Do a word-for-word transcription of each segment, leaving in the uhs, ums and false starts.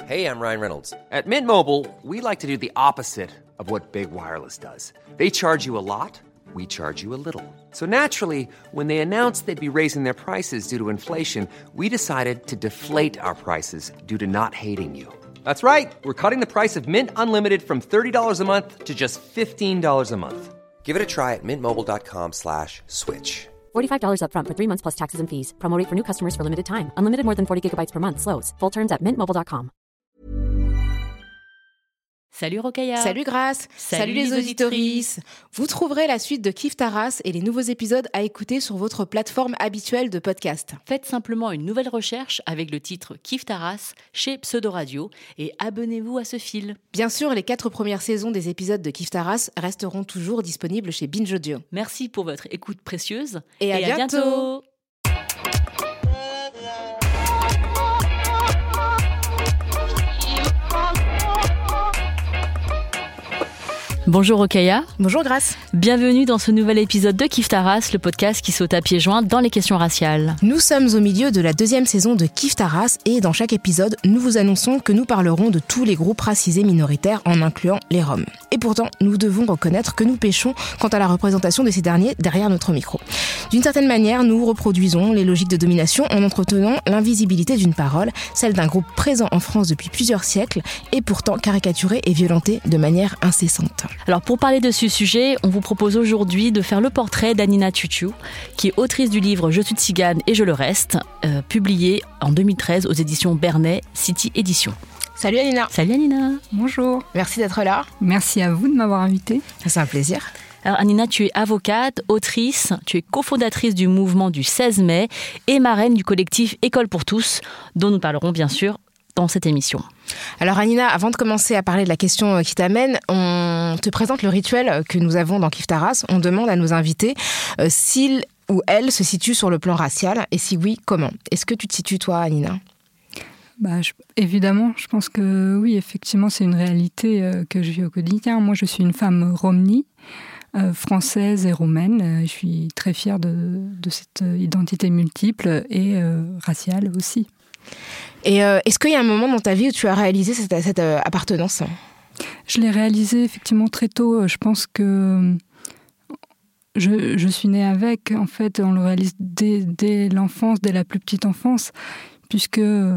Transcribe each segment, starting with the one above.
Hey, I'm Ryan Reynolds. At Mint Mobile, we like to do the opposite of what Big Wireless does. They charge you a lot, we charge you a little. So naturally, when they announced they'd be raising their prices due to inflation, we decided to deflate our prices due to not hating you. That's right. We're cutting the price of Mint Unlimited from thirty dollars a month to just fifteen dollars a month. Give it a try at mintmobile.com slash switch. forty-five dollars up front for three months plus taxes and fees. Promo rate for new customers for limited time. Unlimited more than forty gigabytes per month. Slows full terms at mint mobile dot com. Salut Rokhaya. Salut Grace. Salut, Salut les auditorices. Vous trouverez la suite de Kiffe ta race et les nouveaux épisodes à écouter sur votre plateforme habituelle de podcast. Faites simplement une nouvelle recherche avec le titre Kiffe ta race chez Pseudo Radio et abonnez-vous à ce fil. Bien sûr, les quatre premières saisons des épisodes de Kiffe ta race resteront toujours disponibles chez Binge Audio. Merci pour votre écoute précieuse et à, et bientôt. à bientôt. Bonjour Rokhaya. Bonjour Grace. Bienvenue dans ce nouvel épisode de Kiffe ta race, le podcast qui saute à pieds joints dans les questions raciales. Nous sommes au milieu de la deuxième saison de Kiffe ta race et dans chaque épisode, nous vous annonçons que nous parlerons de tous les groupes racisés minoritaires en incluant les Roms. Et pourtant, nous devons reconnaître que nous péchons quant à la représentation de ces derniers derrière notre micro. D'une certaine manière, nous reproduisons les logiques de domination en entretenant l'invisibilité d'une parole, celle d'un groupe présent en France depuis plusieurs siècles et pourtant caricaturé et violenté de manière incessante. Alors pour parler de ce sujet, on vous propose aujourd'hui de faire le portrait d'Hanina Tutu, qui est autrice du livre « Je suis tzigane et je le reste euh, », publié en deux mille treize aux éditions Bernet, City Éditions. Salut Hanina. Salut Hanina. Bonjour. Merci d'être là. Merci à vous de m'avoir invitée. C'est un plaisir. Alors Hanina, tu es avocate, autrice, tu es cofondatrice du mouvement du seize mai et marraine du collectif École pour tous, dont nous parlerons bien sûr dans cette émission. Alors Hanina, avant de commencer à parler de la question qui t'amène, on te présente le rituel que nous avons dans Kiffe ta race. On demande à nos invités euh, s'ils ou elles se situent sur le plan racial et si oui, comment. Est-ce que tu te situes toi, Hanina ? Bah, je, évidemment, je pense que oui, effectivement, c'est une réalité euh, que je vis au quotidien. Moi, je suis une femme romnie, euh, française et roumaine. Euh, je suis très fière de, de cette identité multiple et euh, raciale aussi. Et euh, est-ce qu'il y a un moment dans ta vie où tu as réalisé cette, cette euh, appartenance ? Je l'ai réalisé effectivement très tôt. Je pense que je, je suis née avec. En fait, on le réalise dès, dès l'enfance, dès la plus petite enfance, puisque euh,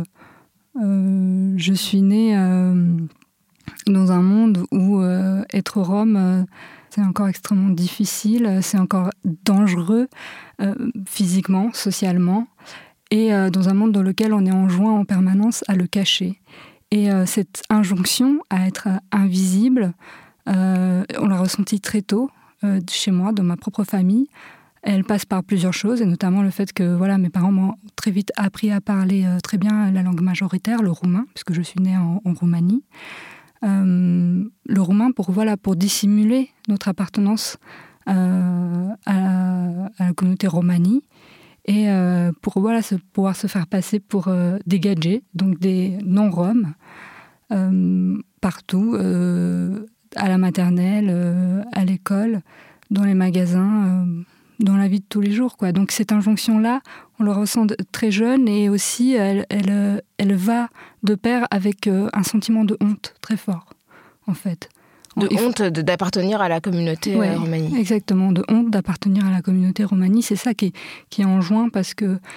je suis née euh, dans un monde où euh, être rome, euh, c'est encore extrêmement difficile, c'est encore dangereux euh, physiquement, socialement. Et euh, dans un monde dans lequel on est enjoint en permanence à le cacher. Et euh, cette injonction à être invisible, euh, on l'a ressentie très tôt, euh, chez moi, dans ma propre famille. Elle passe par plusieurs choses, et notamment le fait que voilà, mes parents m'ont très vite appris à parler euh, très bien la langue majoritaire, le roumain, puisque je suis née en, en Roumanie. Euh, le roumain pour, voilà, pour dissimuler notre appartenance euh, à, à la communauté romanie, et euh, pour voilà, se, pouvoir se faire passer pour euh, des gadgets, donc des non-roms, euh, partout, euh, à la maternelle, euh, à l'école, dans les magasins, euh, dans la vie de tous les jours, quoi. Donc cette injonction-là, on le ressent de, très jeune, et aussi elle, elle, elle va de pair avec euh, un sentiment de honte très fort, en fait. De Il honte faut... d'appartenir à la communauté ouais, romanie. Exactement, de honte d'appartenir à la communauté romanie. C'est ça qui est, qui est enjoint, parce que, euh,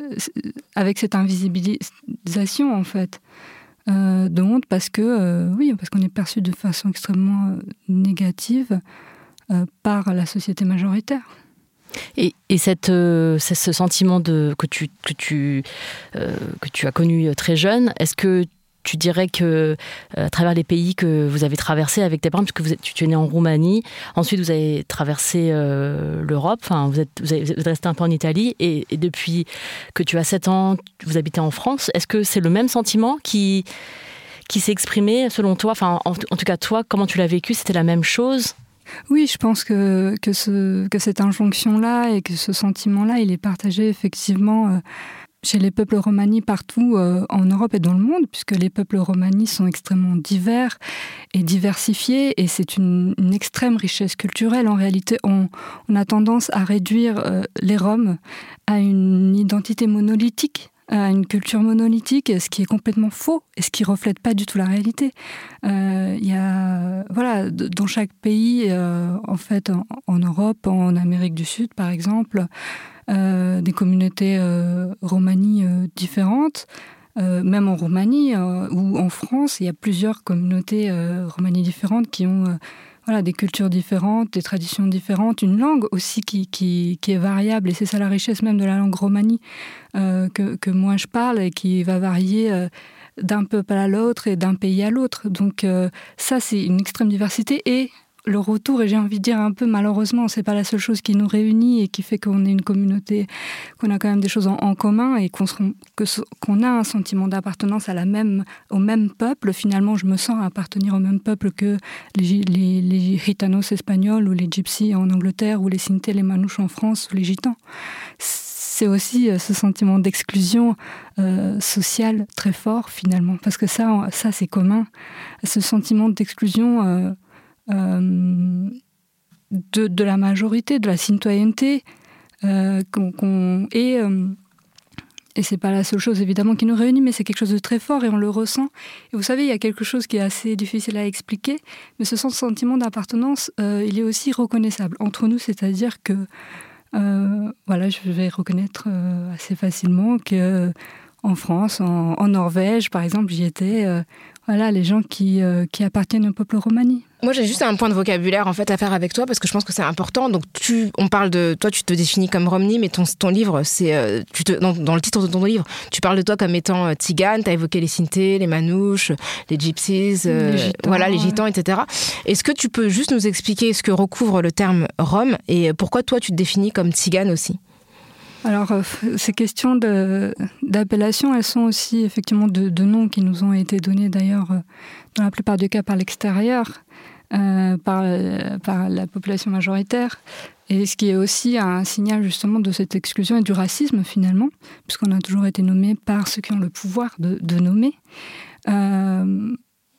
avec cette invisibilisation, en fait, euh, de honte, parce que, euh, oui, parce qu'on est perçu de façon extrêmement euh, négative euh, par la société majoritaire. Et, et cette, euh, c'est ce sentiment de, que, tu, que, tu, euh, que tu as connu très jeune, est-ce que tu dirais que, à travers les pays que vous avez traversés avec tes parents, puisque vous êtes, tu, tu es né en Roumanie, ensuite vous avez traversé euh, l'Europe, enfin, vous êtes, vous, avez, vous êtes resté un peu en Italie, et, et depuis que tu as sept ans, vous habitez en France, est-ce que c'est le même sentiment qui, qui s'est exprimé selon toi, enfin, en, en tout cas toi, comment tu l'as vécu, c'était la même chose ? Oui, je pense que, que, ce, que cette injonction-là et que ce sentiment-là, il est partagé effectivement euh, chez les peuples romani partout euh, en Europe et dans le monde, puisque les peuples romani sont extrêmement divers et diversifiés, et c'est une, une extrême richesse culturelle. En réalité, on, on a tendance à réduire euh, les Roms à une identité monolithique, à une culture monolithique, ce qui est complètement faux et ce qui reflète pas du tout la réalité. Euh, y a, voilà, dans chaque pays, euh, en fait, en, en Europe, en Amérique du Sud, par exemple, euh, des communautés euh, romanies euh, différentes. Euh, même en Roumanie euh, ou en France, il y a plusieurs communautés euh, romanies différentes qui ont euh, voilà, des cultures différentes, des traditions différentes, une langue aussi qui, qui, qui est variable. Et c'est ça la richesse même de la langue romanie euh, que, que moi je parle et qui va varier euh, d'un peuple à l'autre et d'un pays à l'autre. Donc euh, ça, c'est une extrême diversité. Et le retour, et j'ai envie de dire un peu malheureusement, c'est pas la seule chose qui nous réunit et qui fait qu'on est une communauté, qu'on a quand même des choses en, en commun et qu'on, se, que, qu'on a un sentiment d'appartenance à la même, au même peuple. Finalement, je me sens appartenir au même peuple que les, les, les gitanos espagnols ou les gypsies en Angleterre ou les Sinti, les Manouches en France ou les gitans. C'est aussi ce sentiment d'exclusion euh, sociale très fort finalement, parce que ça, ça c'est commun. Ce sentiment d'exclusion euh, Euh, de, de la majorité, de la citoyenneté, euh, qu'on, qu'on, et, euh, et c'est pas la seule chose évidemment qui nous réunit, mais c'est quelque chose de très fort et on le ressent. Et vous savez, il y a quelque chose qui est assez difficile à expliquer, mais ce sentiment d'appartenance, euh, il est aussi reconnaissable entre nous, c'est-à-dire que, euh, voilà, je vais reconnaître euh, assez facilement que en France, en, en Norvège, par exemple, j'y étais. Euh, voilà, les gens qui, euh, qui appartiennent au peuple romani. Moi, j'ai juste un point de vocabulaire en fait à faire avec toi parce que je pense que c'est important. Donc, tu, on parle de toi, tu te définis comme Romni, mais ton, ton livre, c'est, euh, tu te, dans, dans le titre de ton livre, tu parles de toi comme étant euh, tzigane. T'as évoqué les Sinti, les Manouches, les Gypsies, euh, les gitans, voilà, les gitans, ouais. et cetera. Est-ce que tu peux juste nous expliquer ce que recouvre le terme Rom et pourquoi toi tu te définis comme tzigane aussi? Alors, euh, ces questions de, d'appellation, elles sont aussi effectivement de, de noms qui nous ont été donnés d'ailleurs, euh, dans la plupart des cas par l'extérieur, euh, par, euh, par la population majoritaire, et ce qui est aussi un signal justement de cette exclusion et du racisme finalement, puisqu'on a toujours été nommé par ceux qui ont le pouvoir de, de nommer. Euh,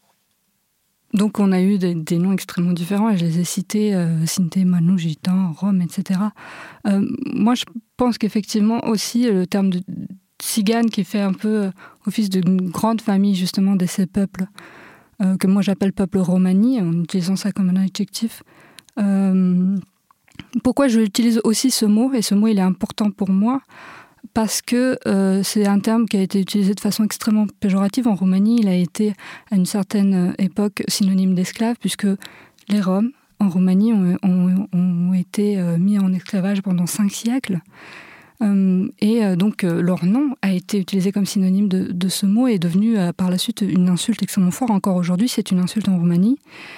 Donc, on a eu des, des noms extrêmement différents, et je les ai cités, euh, Sinti, Manouche, Gitan, Rome, et cetera. Euh, moi, je pense qu'effectivement aussi, le terme de tzigane qui fait un peu office d'une grande famille, justement, de ces peuples, euh, que moi j'appelle peuple romani, en utilisant ça comme un adjectif. Euh, pourquoi je utilise aussi ce mot, et ce mot, il est important pour moi, parce que euh, c'est un terme qui a été utilisé de façon extrêmement péjorative en Roumanie. Il a été, à une certaine époque, synonyme d'esclave, puisque les Roms, en Roumanie, ont, ont, ont été mis en esclavage pendant cinq siècles. Euh, et euh, donc, euh, leur nom a été utilisé comme synonyme de, de ce mot et est devenu, euh, par la suite, une insulte extrêmement forte. Encore aujourd'hui, c'est une insulte en Roumanie.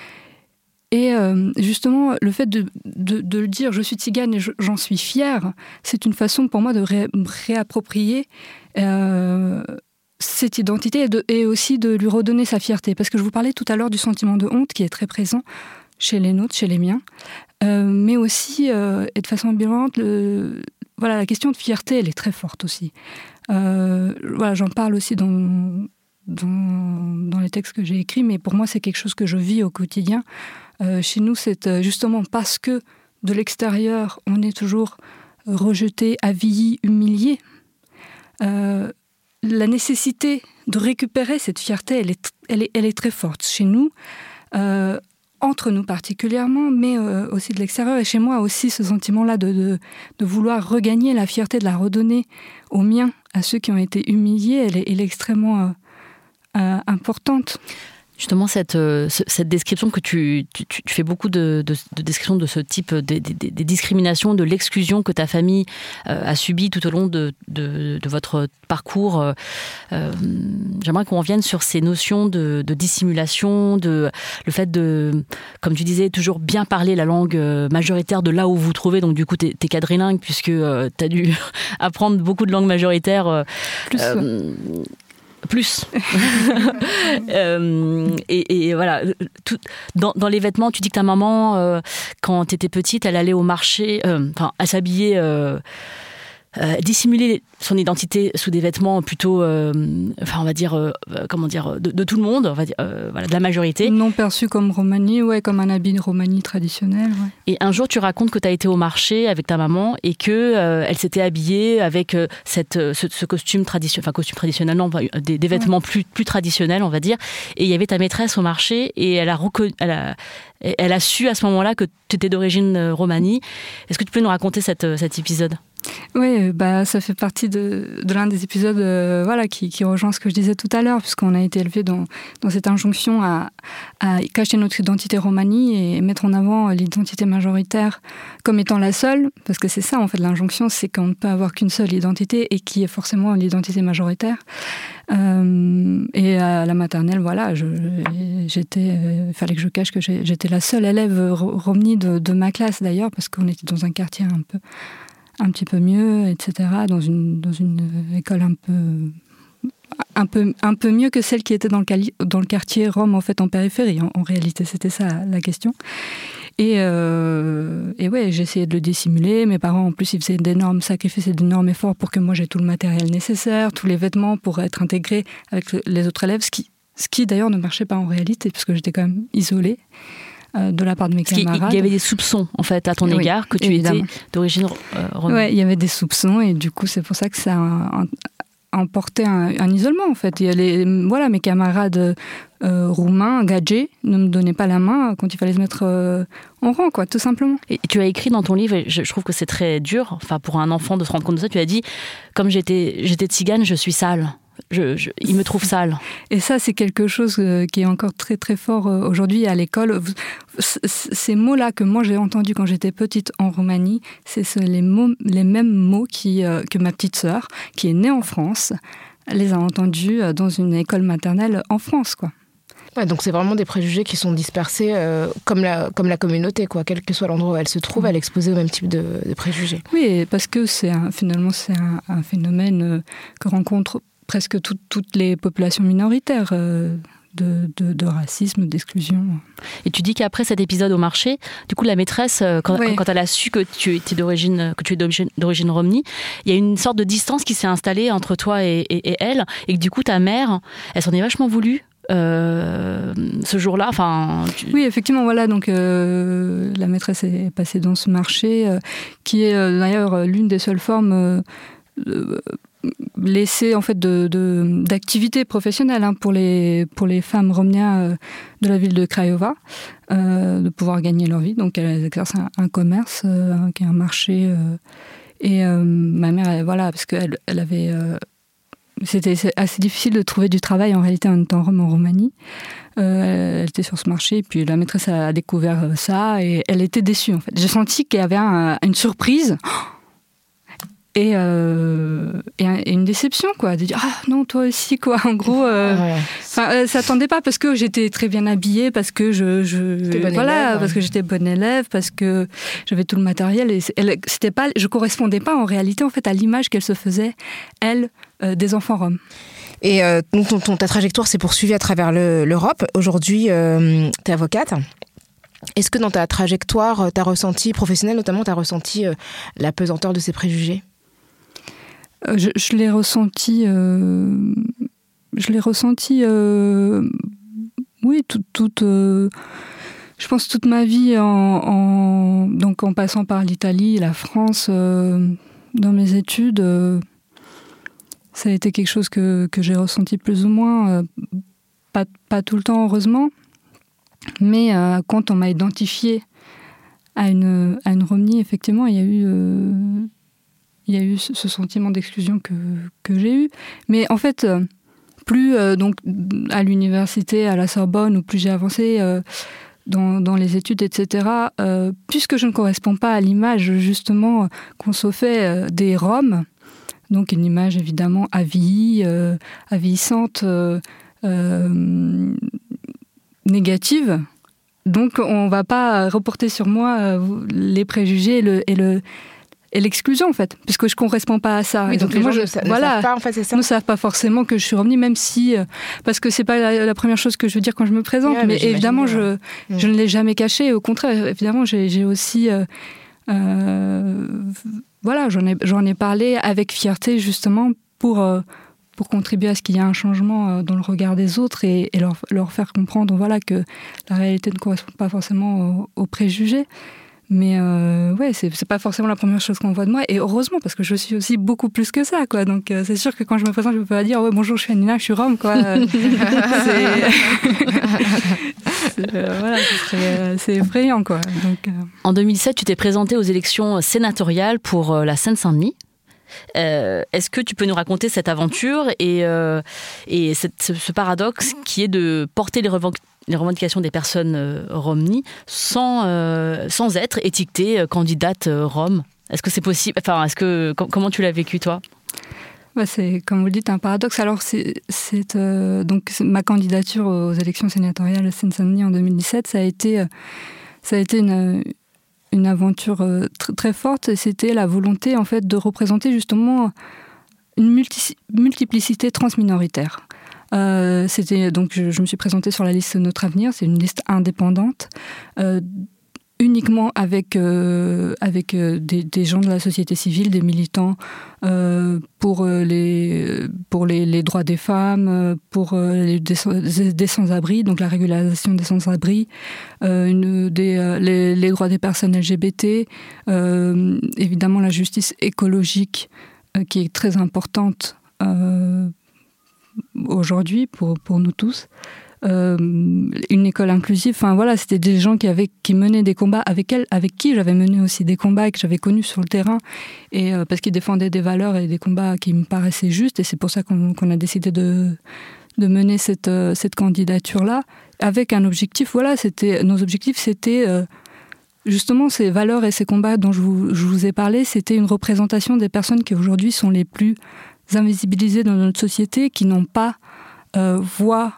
Et euh, justement, le fait de, de, de le dire « je suis tzigane et je, j'en suis fière », c'est une façon pour moi de ré, réapproprier euh, cette identité et, de, et aussi de lui redonner sa fierté. Parce que je vous parlais tout à l'heure du sentiment de honte qui est très présent chez les nôtres, chez les miens, euh, mais aussi, euh, et de façon ambivalente, le, voilà, la question de fierté, elle est très forte aussi. Euh, voilà, j'en parle aussi dans, dans, dans les textes que j'ai écrits, mais pour moi, c'est quelque chose que je vis au quotidien. Euh, chez nous, c'est justement parce que de l'extérieur, on est toujours rejeté, avilli, humilié. Euh, la nécessité de récupérer cette fierté, elle est, elle est, elle est très forte chez nous, euh, entre nous particulièrement, mais euh, aussi de l'extérieur. Et chez moi aussi, ce sentiment-là de, de, de vouloir regagner la fierté, de la redonner aux miens, à ceux qui ont été humiliés, elle est, elle est extrêmement euh, euh, importante. Justement, cette, cette description que tu, tu, tu fais beaucoup de, de, de descriptions de ce type, des, des, des discriminations, de l'exclusion que ta famille euh, a subie tout au long de, de, de votre parcours. Euh, j'aimerais qu'on revienne sur ces notions de, de dissimulation, de, le fait de, comme tu disais, toujours bien parler la langue majoritaire de là où vous vous trouvez. Donc du coup, t'es, t'es quadrilingue puisque euh, t'as dû apprendre beaucoup de langues majoritaires. Euh, Plus. Euh, Plus. euh, et, et voilà. Tout, dans, dans les vêtements, tu dis que ta maman, euh, quand tu étais petite, elle allait au marché, euh, enfin, elle s'habillait euh, euh, dissimuler son identité sous des vêtements plutôt, euh, enfin on va dire, euh, comment dire, de, de tout le monde, on va dire, euh, voilà, de la majorité. Non perçu comme Romani, ouais, comme un habit de Romani traditionnel. Ouais. Et un jour, tu racontes que tu as été au marché avec ta maman et que euh, elle s'était habillée avec euh, cette, ce, ce costume traditionnel, enfin costume traditionnel, non, des, des vêtements ouais. plus, plus traditionnels, on va dire. Et il y avait ta maîtresse au marché et elle a reconnu, elle a, elle a su à ce moment-là que tu étais d'origine Romani. Est-ce que tu peux nous raconter cette, cet épisode ? Oui, bah, ça fait partie de, de l'un des épisodes euh, voilà, qui, qui rejoint ce que je disais tout à l'heure, puisqu'on a été élevé dans, dans cette injonction à, à cacher notre identité Romani et mettre en avant l'identité majoritaire comme étant la seule, parce que c'est ça, en fait, l'injonction, c'est qu'on ne peut avoir qu'une seule identité et qui est forcément l'identité majoritaire. Euh, et à la maternelle, voilà, je, j'étais, il fallait que je cache que j'étais la seule élève Romani de, de ma classe, d'ailleurs, parce qu'on était dans un quartier un peu... un petit peu mieux, et cetera, dans une, dans une école un peu, un, peu, un peu mieux que celle qui était dans le, cali, dans le quartier Rome, en fait, en périphérie. En, en réalité, c'était ça la question. Et, euh, et ouais, j'essayais de le dissimuler. Mes parents, en plus, ils faisaient d'énormes sacrifices et d'énormes efforts pour que moi, j'ai tout le matériel nécessaire, tous les vêtements pour être intégrée avec les autres élèves, ce qui, ce qui d'ailleurs ne marchait pas en réalité, parce que j'étais quand même isolée de la part de mes Parce camarades. Il y avait des soupçons, en fait, à ton oui, égard, que tu évidemment. étais d'origine euh, romaine. Oui, il y avait des soupçons, et du coup, c'est pour ça que ça a, a emporté un, un isolement, en fait. Il y a les, voilà, mes camarades euh, roumains, gadgets, ne me donnaient pas la main quand il fallait se mettre euh, en rang, quoi, tout simplement. Et tu as écrit dans ton livre, et je, je trouve que c'est très dur, enfin, pour un enfant de se rendre compte de ça, tu as dit, comme j'étais, j'étais tzigane, je suis sale. Je, je, il me trouve sale. Et ça, c'est quelque chose qui est encore très très fort aujourd'hui à l'école. Ces mots-là que moi j'ai entendus quand j'étais petite en Roumanie, c'est les, mots, les mêmes mots qui, que ma petite sœur, qui est née en France, les a entendus dans une école maternelle en France, quoi. Ouais, donc c'est vraiment des préjugés qui sont dispersés euh, comme, la, comme la communauté, quoi. Quel que soit l'endroit où elle se trouve, elle est exposée au même type de, de préjugés. Oui, parce que c'est un, finalement c'est un, un phénomène que rencontrent presque tout, toutes les populations minoritaires euh, de, de, de racisme, d'exclusion. Et tu dis qu'après cet épisode au marché, du coup la maîtresse, quand, oui. quand elle a su que tu étais d'origine, que tu es d'origine, d'origine Romani, il y a une sorte de distance qui s'est installée entre toi et, et, et elle, et que du coup ta mère, elle s'en est vachement voulu. Euh, ce jour-là, enfin. Tu... Oui, effectivement, voilà. Donc, euh, la maîtresse est passée dans ce marché, euh, qui est euh, d'ailleurs l'une des seules formes euh, euh, laissées en fait de, de d'activité professionnelle hein, pour les pour les femmes romnias euh, de la ville de Craiova, euh, de pouvoir gagner leur vie. Donc, elles exercent un, un commerce, euh, qui est un marché. Euh, et euh, ma mère, elle, voilà, parce qu'elle elle avait euh, C'était assez difficile de trouver du travail en réalité en étant en Roumanie. Euh, elle était sur ce marché, puis la maîtresse a découvert ça et elle était déçue en fait. J'ai senti qu'il y avait un, une surprise et, euh, et une déception quoi, de dire ah non toi aussi quoi. En gros, euh, ouais. Elle s'attendait pas parce que j'étais très bien habillée, parce que je, je voilà, élève, parce ouais. que j'étais bonne élève, parce que j'avais tout le matériel et elle, c'était pas, je correspondais pas en réalité en fait à l'image qu'elle se faisait elle. Euh, des enfants roms. Et euh, donc ton, ton, ta trajectoire s'est poursuivie à travers le, l'Europe. Aujourd'hui, euh, tu es avocate. Est-ce que dans ta trajectoire, tu as ressenti, professionnelle notamment, tu as ressenti euh, la pesanteur de ces préjugés ? euh, je, je l'ai ressenti... Euh, je l'ai ressenti... Euh, oui, toute... toute euh, je pense toute ma vie, en, en, donc en passant par l'Italie, la France, euh, dans mes études... Euh, ça a été quelque chose que, que j'ai ressenti plus ou moins, euh, pas, pas tout le temps heureusement, mais euh, quand on m'a identifié à une, à une Romani, effectivement, il y a eu, euh, il y a eu ce, ce sentiment d'exclusion que, que j'ai eu. Mais en fait, euh, plus euh, donc, à l'université, à la Sorbonne, ou plus j'ai avancé euh, dans, dans les études, et cetera, euh, puisque je ne corresponds pas à l'image justement qu'on se fait euh, des Roms, donc une image évidemment avillie, euh, avilissante, euh, euh, négative. Donc on ne va pas reporter sur moi euh, les préjugés et, le, et, le, et l'exclusion en fait, puisque je ne corresponds pas à ça. Oui, donc, donc les moi, gens je, ne, voilà, ne savent pas en fait, c'est ça. Ne savent pas forcément que je suis Romani, même si, euh, parce que ce n'est pas la, la première chose que je veux dire quand je me présente, ouais, mais, mais évidemment je, ouais. je, je ne l'ai jamais caché. Au contraire, évidemment j'ai, j'ai aussi... Euh, euh, voilà, j'en ai, j'en ai parlé avec fierté justement pour, euh, pour contribuer à ce qu'il y ait un changement euh, dans le regard des autres et, et leur, leur faire comprendre voilà, que la réalité ne correspond pas forcément aux, aux préjugés. Mais euh, ouais, c'est, c'est pas forcément la première chose qu'on voit de moi. Et heureusement, parce que je suis aussi beaucoup plus que ça, quoi. Donc euh, c'est sûr que quand je me présente, je peux pas dire ouais, bonjour, je suis Anina, je suis Rome, quoi. c'est... c'est, euh, voilà, ce serait, c'est effrayant, quoi. Donc, euh... En deux mille sept, tu t'es présentée aux élections sénatoriales pour euh, la Seine-Saint-Denis. Euh, est-ce que tu peux nous raconter cette aventure et, euh, et cette, ce, ce paradoxe qui est de porter les revendications les revendications des personnes euh, Romni sans, euh, sans être étiquetée euh, candidate euh, Rome. Est-ce que c'est possible ? Enfin, est-ce que, com- comment tu l'as vécu, toi ? Ouais, c'est, comme vous le dites, un paradoxe. Alors, c'est, c'est, euh, donc, c'est ma candidature aux élections sénatoriales à Seine-Saint-Denis en deux mille dix-sept, ça a été, euh, ça a été une, une aventure euh, tr- très forte. Et c'était la volonté, en fait, de représenter justement une multi- multiplicité transminoritaire. Euh, c'était, donc je, je me suis présentée sur la liste Notre Avenir, c'est une liste indépendante, euh, uniquement avec, euh, avec euh, des, des gens de la société civile, des militants euh, pour, les, pour les, les droits des femmes, pour les, des, des sans-abri, donc la régularisation des sans-abri, euh, une, des, euh, les, les droits des personnes L G B T, euh, évidemment la justice écologique euh, qui est très importante euh, aujourd'hui pour, pour nous tous, euh, une école inclusive, enfin voilà, c'était des gens qui, avaient, qui menaient des combats avec, elle, avec qui j'avais mené aussi des combats et que j'avais connus sur le terrain, et, euh, parce qu'ils défendaient des valeurs et des combats qui me paraissaient justes, et c'est pour ça qu'on, qu'on a décidé de, de mener cette, euh, cette candidature-là, avec un objectif, voilà, c'était, nos objectifs c'était euh, justement ces valeurs et ces combats dont je vous, je vous ai parlé, c'était une représentation des personnes qui aujourd'hui sont les plus invisibilisés dans notre société, qui n'ont pas euh, voix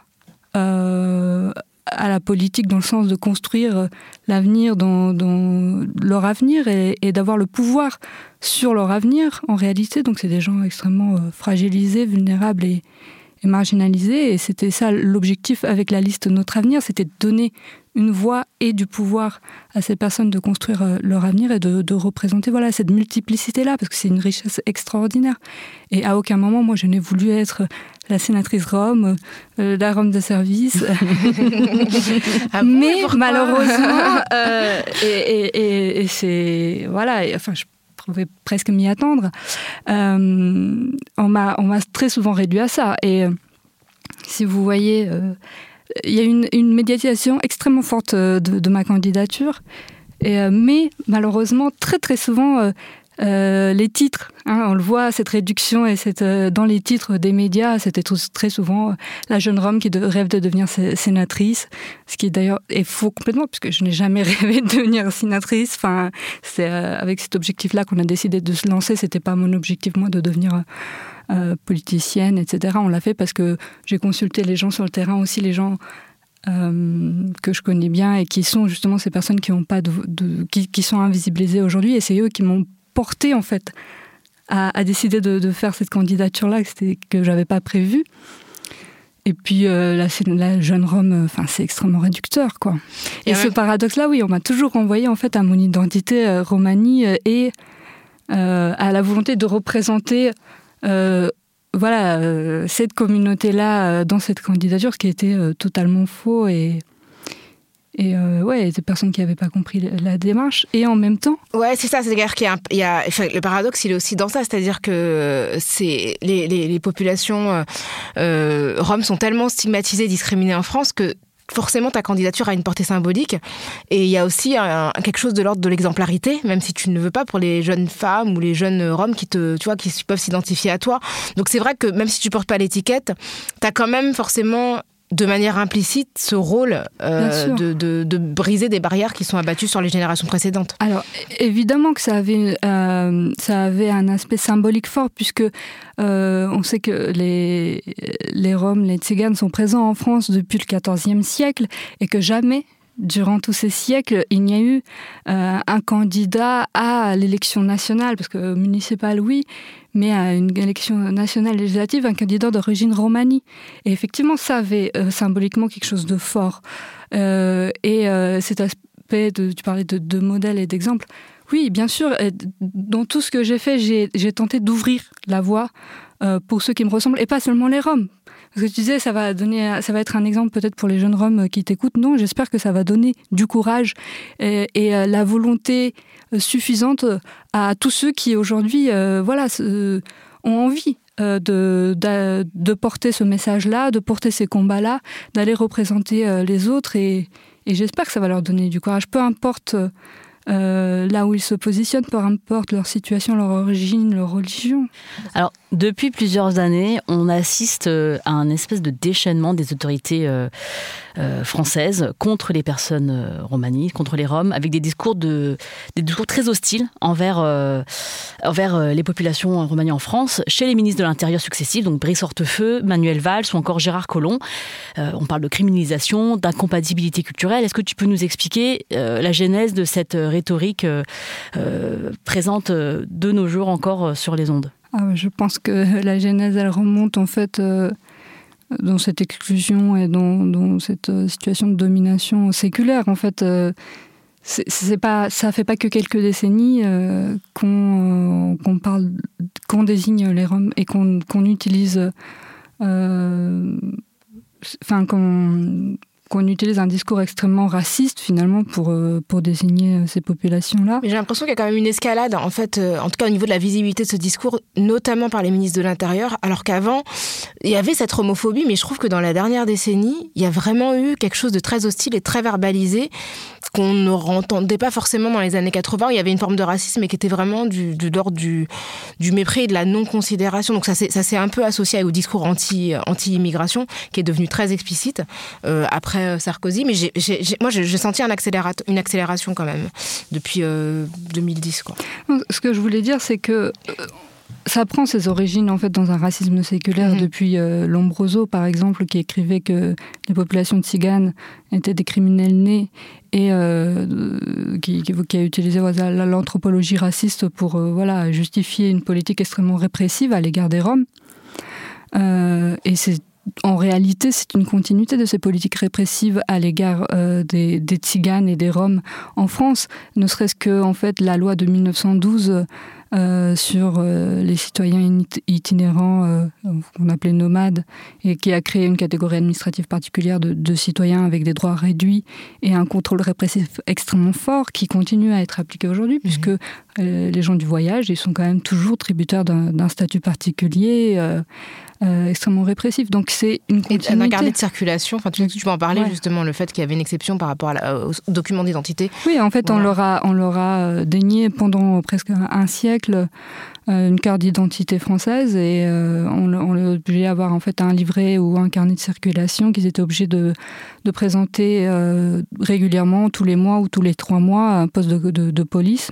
euh, à la politique dans le sens de construire l'avenir dans, dans leur avenir et, et d'avoir le pouvoir sur leur avenir en réalité. Donc c'est des gens extrêmement euh, fragilisés, vulnérables et, et marginalisés, et c'était ça l'objectif avec la liste Notre Avenir, c'était de donner une voix et du pouvoir à ces personnes de construire euh, leur avenir et de, de représenter voilà, cette multiplicité-là, parce que c'est une richesse extraordinaire. Et à aucun moment, moi, je n'ai voulu être la sénatrice Rome, euh, la Rome de service. Ah bon, mais pourquoi malheureusement, euh, et, et, et, et c'est... Voilà, et, enfin, je pouvais presque m'y attendre. Euh, on, m'a, on m'a très souvent réduit à ça. Et euh, si vous voyez... Euh, il y a une, une médiatisation extrêmement forte de, de ma candidature, et, euh, mais malheureusement, très très souvent, euh, euh, les titres, hein, on le voit, cette réduction, et cette, euh, dans les titres des médias, c'était tout, très souvent euh, la jeune Rome qui de, rêve de devenir sé- sénatrice, ce qui d'ailleurs est faux complètement, puisque je n'ai jamais rêvé de devenir sénatrice. Enfin, c'est euh, avec cet objectif-là qu'on a décidé de se lancer, c'était pas mon objectif, moi, de devenir... Euh, Euh, politicienne, et cetera. On l'a fait parce que j'ai consulté les gens sur le terrain aussi, les gens euh, que je connais bien et qui sont justement ces personnes qui ont pas de, de qui, qui sont invisibilisées aujourd'hui, et c'est eux qui m'ont porté en fait à, à décider de, de faire cette candidature-là que, c'était, que j'avais pas prévue. Et puis euh, la, la jeune Rome, enfin c'est extrêmement réducteur, quoi. Et, et ce même... paradoxe-là, oui, on m'a toujours renvoyé en fait à mon identité euh, romanie euh, et euh, à la volonté de représenter Euh, voilà, euh, cette communauté-là euh, dans cette candidature, ce qui était euh, totalement faux, et, et euh, ouais, des personnes qui n'avaient pas compris la, la démarche, et en même temps... Ouais, c'est ça, c'est-à-dire qu'il y a, un, il y a enfin, le paradoxe, il est aussi dans ça, c'est-à-dire que c'est, les, les, les populations euh, roms sont tellement stigmatisées, discriminées en France que forcément ta candidature a une portée symbolique, et il y a aussi un, quelque chose de l'ordre de l'exemplarité, même si tu ne veux pas, pour les jeunes femmes ou les jeunes roms qui te, tu vois, qui peuvent s'identifier à toi. Donc c'est vrai que même si tu portes pas l'étiquette, t'as quand même forcément de manière implicite ce rôle euh, de, de, de briser des barrières qui sont abattues sur les générations précédentes. Alors évidemment que ça avait, euh, ça avait un aspect symbolique fort, puisque euh, on sait que les, les Roms, les Tziganes sont présents en France depuis le quatorzième siècle, et que jamais, durant tous ces siècles, il n'y a eu euh, un candidat à l'élection nationale, parce que municipale, oui, mais à une élection nationale législative, un candidat d'origine romanie. Et effectivement, ça avait euh, symboliquement quelque chose de fort. Euh, et euh, cet aspect, de, tu parlais de, de modèle et d'exemple, Oui, bien sûr. Dans tout ce que j'ai fait, j'ai, j'ai tenté d'ouvrir la voie euh, pour ceux qui me ressemblent, et pas seulement les Roms. Parce que tu disais, ça va, donner, ça va être un exemple peut-être pour les jeunes Roms qui t'écoutent. Non, j'espère que ça va donner du courage et, et euh, la volonté suffisante à tous ceux qui aujourd'hui euh, voilà, euh, ont envie euh, de, de, de porter ce message-là, de porter ces combats-là, d'aller représenter euh, les autres. Et, et j'espère que ça va leur donner du courage. Peu importe euh, là où ils se positionnent, peu importe leur situation, leur origine, leur religion. Alors, depuis plusieurs années, on assiste à un espèce de déchaînement des autorités euh, euh, françaises contre les personnes euh, romanies, contre les Roms, avec des discours, de, des discours très hostiles envers, euh, envers les populations romanies en France, chez les ministres de l'Intérieur successifs, donc Brice Hortefeux, Manuel Valls ou encore Gérard Collomb. Euh, on parle de criminalisation, d'incompatibilité culturelle. Est-ce que tu peux nous expliquer euh, la genèse de cette rhétorique euh, euh, présente de nos jours encore sur les ondes ? Ah, je pense que la genèse, elle remonte en fait euh, dans cette exclusion et dans, dans cette euh, situation de domination séculaire. En fait, euh, c'est, c'est pas, ça fait pas que quelques décennies euh, qu'on, euh, qu'on parle, qu'on désigne les Roms et qu'on, qu'on utilise, euh, enfin qu'on qu'on utilise un discours extrêmement raciste finalement pour, euh, pour désigner ces populations-là. Mais j'ai l'impression qu'il y a quand même une escalade, en fait, euh, en tout cas au niveau de la visibilité de ce discours, notamment par les ministres de l'Intérieur, alors qu'avant, il y avait cette homophobie, mais je trouve que dans la dernière décennie, il y a vraiment eu quelque chose de très hostile et très verbalisé qu'on ne entendait pas forcément dans les années quatre-vingts. Il y avait une forme de racisme, mais qui était vraiment du, de l'ordre du, du mépris et de la non-considération. Donc ça, c'est, ça s'est un peu associé au discours anti, anti-immigration, qui est devenu très explicite euh, après Sarkozy. Mais j'ai, j'ai, j'ai, moi, j'ai, j'ai senti un accélérat- une accélération quand même depuis euh, deux mille dix. Quoi. Ce que je voulais dire, c'est que... Euh, ça prend ses origines en fait dans un racisme séculaire mmh. depuis euh, Lombroso par exemple, qui écrivait que les populations tziganes étaient des criminels nés et euh, qui, qui, qui a utilisé voilà, l'anthropologie raciste pour euh, voilà, justifier une politique extrêmement répressive à l'égard des Roms. Euh, et c'est en réalité, c'est une continuité de ces politiques répressives à l'égard euh, des, des Tziganes et des Roms en France, ne serait-ce que en fait, la loi de mille neuf cent douze euh, sur euh, les citoyens itinérants, euh, qu'on appelait nomades, et qui a créé une catégorie administrative particulière de, de citoyens avec des droits réduits et un contrôle répressif extrêmement fort qui continue à être appliqué aujourd'hui, mmh. puisque euh, les gens du voyage, ils sont quand même toujours tributaires d'un, d'un statut particulier euh, Euh, extrêmement répressif. Donc c'est une continuité. Et un carnet de circulation, enfin, tu, tu peux en parler ouais. justement, le fait qu'il y avait une exception par rapport à la, aux documents d'identité. Oui, en fait, voilà. on leur a, on leur a dénié pendant presque un siècle euh, une carte d'identité française et euh, on, on les obligé d'avoir en fait un livret ou un carnet de circulation qu'ils étaient obligés de, de présenter euh, régulièrement, tous les mois ou tous les trois mois, à un poste de, de, de police.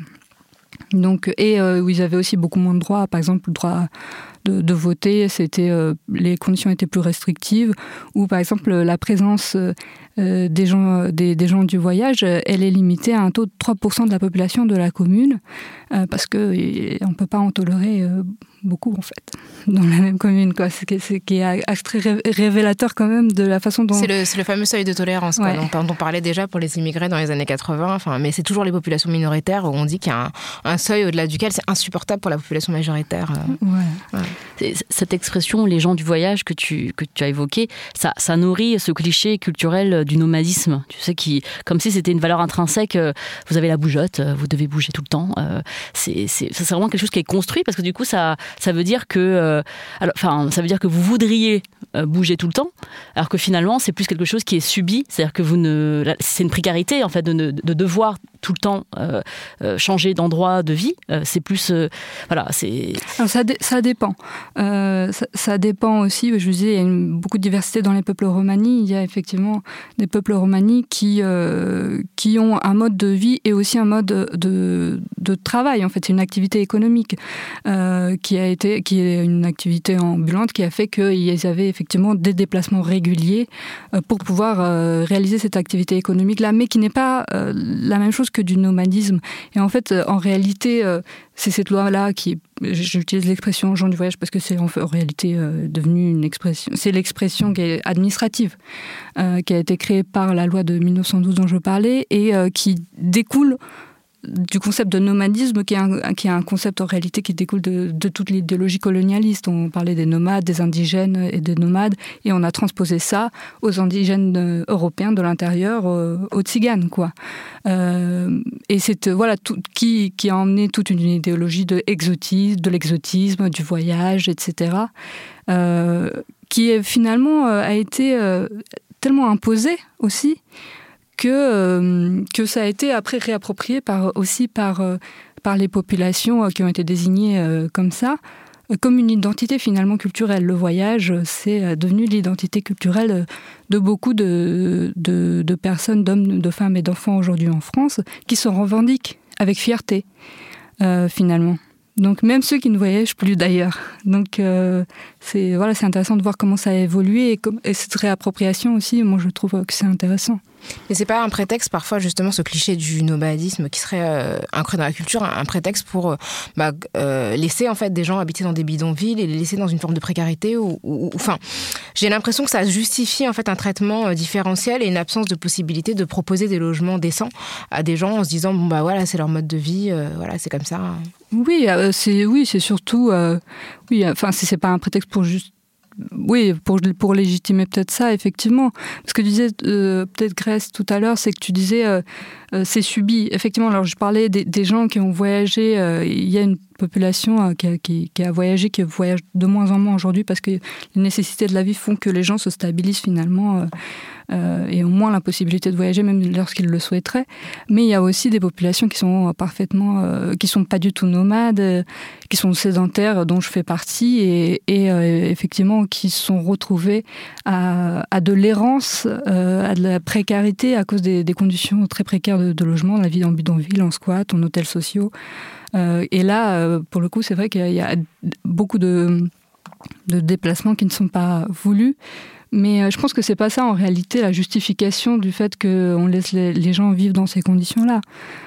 Donc, et euh, où ils avaient aussi beaucoup moins de droits, par exemple le droit de, de voter, c'était, euh, les conditions étaient plus restrictives, ou par exemple la présence euh, des, gens, des, des gens du voyage, elle est limitée à un taux de trois pour cent de la population de la commune, euh, parce qu'on ne peut pas en tolérer euh, beaucoup en fait, dans la même commune, quoi. C'est, c'est qui est très révélateur quand même de la façon dont... C'est le, c'est le fameux seuil de tolérance, quoi, ouais. dont, dont on parlait déjà pour les immigrés dans les années quatre-vingts, enfin, mais c'est toujours les populations minoritaires où on dit qu'il y a un, un seuil au-delà duquel c'est insupportable pour la population majoritaire. Ouais. Ouais. Cette expression, les gens du voyage que tu, que tu as évoquée, ça, ça nourrit ce cliché culturel du nomadisme, tu sais, qui, comme si c'était une valeur intrinsèque, vous avez la bougeotte, vous devez bouger tout le temps. C'est, c'est, c'est vraiment quelque chose qui est construit, parce que du coup, ça, ça veut dire que, euh, alors, enfin, ça veut dire que vous voudriez bouger tout le temps, alors que finalement, c'est plus quelque chose qui est subi, c'est-à-dire que vous ne, c'est une précarité, en fait, de, ne, de devoir tout le temps euh, euh, changer d'endroit de vie. Euh, c'est plus, euh, voilà, c'est... Alors ça, dé- ça dépend. Euh, ça, ça dépend aussi, je vous disais, il y a une, beaucoup de diversité dans les peuples romani. Il y a effectivement des peuples romani qui, euh, qui ont un mode de vie et aussi un mode de, de travail. En fait, c'est une activité économique euh, qui a été, qui est une activité ambulante qui a fait qu'ils avaient effectivement des déplacements réguliers euh, pour pouvoir euh, réaliser cette activité économique-là, mais qui n'est pas euh, la même chose que du nomadisme. Et en fait, en réalité, euh, c'est cette loi-là qui, j'utilise l'expression gens du voyage parce que c'est en, en réalité euh, devenu une expression, c'est l'expression qui est administrative, euh, qui a été créée par la loi de mille neuf cent douze dont je parlais et euh, qui découle du concept de nomadisme, qui est, un, qui est un concept en réalité qui découle de, de toute l'idéologie colonialiste. On parlait des nomades, des indigènes et des nomades, et on a transposé ça aux indigènes européens de l'intérieur, aux tziganes, quoi. Euh, et c'est voilà tout, qui, qui a emmené toute une idéologie de exotisme, de l'exotisme, du voyage, et cetera. Euh, qui est, finalement euh, a été euh, tellement imposée aussi que, euh, que ça a été après réapproprié par, aussi par, euh, par les populations euh, qui ont été désignées euh, comme ça, euh, comme une identité finalement culturelle. Le voyage, c'est euh, devenu l'identité culturelle de beaucoup de, de, de personnes, d'hommes, de femmes et d'enfants aujourd'hui en France, qui se revendiquent avec fierté, euh, finalement. Donc même ceux qui ne voyagent plus d'ailleurs. Donc euh, c'est, voilà, c'est intéressant de voir comment ça a évolué et, comme, et cette réappropriation aussi, moi je trouve que c'est intéressant. Mais c'est pas un prétexte parfois justement ce cliché du nomadisme qui serait euh, ancré dans la culture, un, un prétexte pour euh, bah, euh, laisser en fait des gens habiter dans des bidonvilles et les laisser dans une forme de précarité ou, ou, ou enfin j'ai l'impression que ça justifie en fait un traitement euh, différentiel et une absence de possibilité de proposer des logements décents à des gens en se disant bon bah voilà c'est leur mode de vie, euh, voilà c'est comme ça. Oui, euh, c'est oui c'est surtout euh, oui enfin c'est, c'est pas un prétexte pour juste Oui, pour, pour légitimer peut-être ça, effectivement. Ce que disait euh, peut-être Grèce tout à l'heure, c'est que tu disais euh, euh, c'est subi. Effectivement, alors je parlais des, des gens qui ont voyagé. Euh, il y a une population euh, qui, a, qui, qui a voyagé, qui voyage de moins en moins aujourd'hui parce que les nécessités de la vie font que les gens se stabilisent finalement euh, euh, et ont moins la possibilité de voyager, même lorsqu'ils le souhaiteraient. Mais il y a aussi des populations qui sont parfaitement, euh, qui sont pas du tout nomades, euh, qui sont sédentaires, dont je fais partie, et, et euh, effectivement qui se sont retrouvés à, à de l'errance, euh, à de la précarité à cause des, des conditions très précaires de, de logement, la vie en bidonville, en squat, en hôtels sociaux. Euh, et là, euh, pour le coup, c'est vrai qu'il y a beaucoup de, de déplacements qui ne sont pas voulus. Mais euh, je pense que c'est pas ça, en réalité, la justification du fait qu'on laisse les, les gens vivre dans ces conditions-là.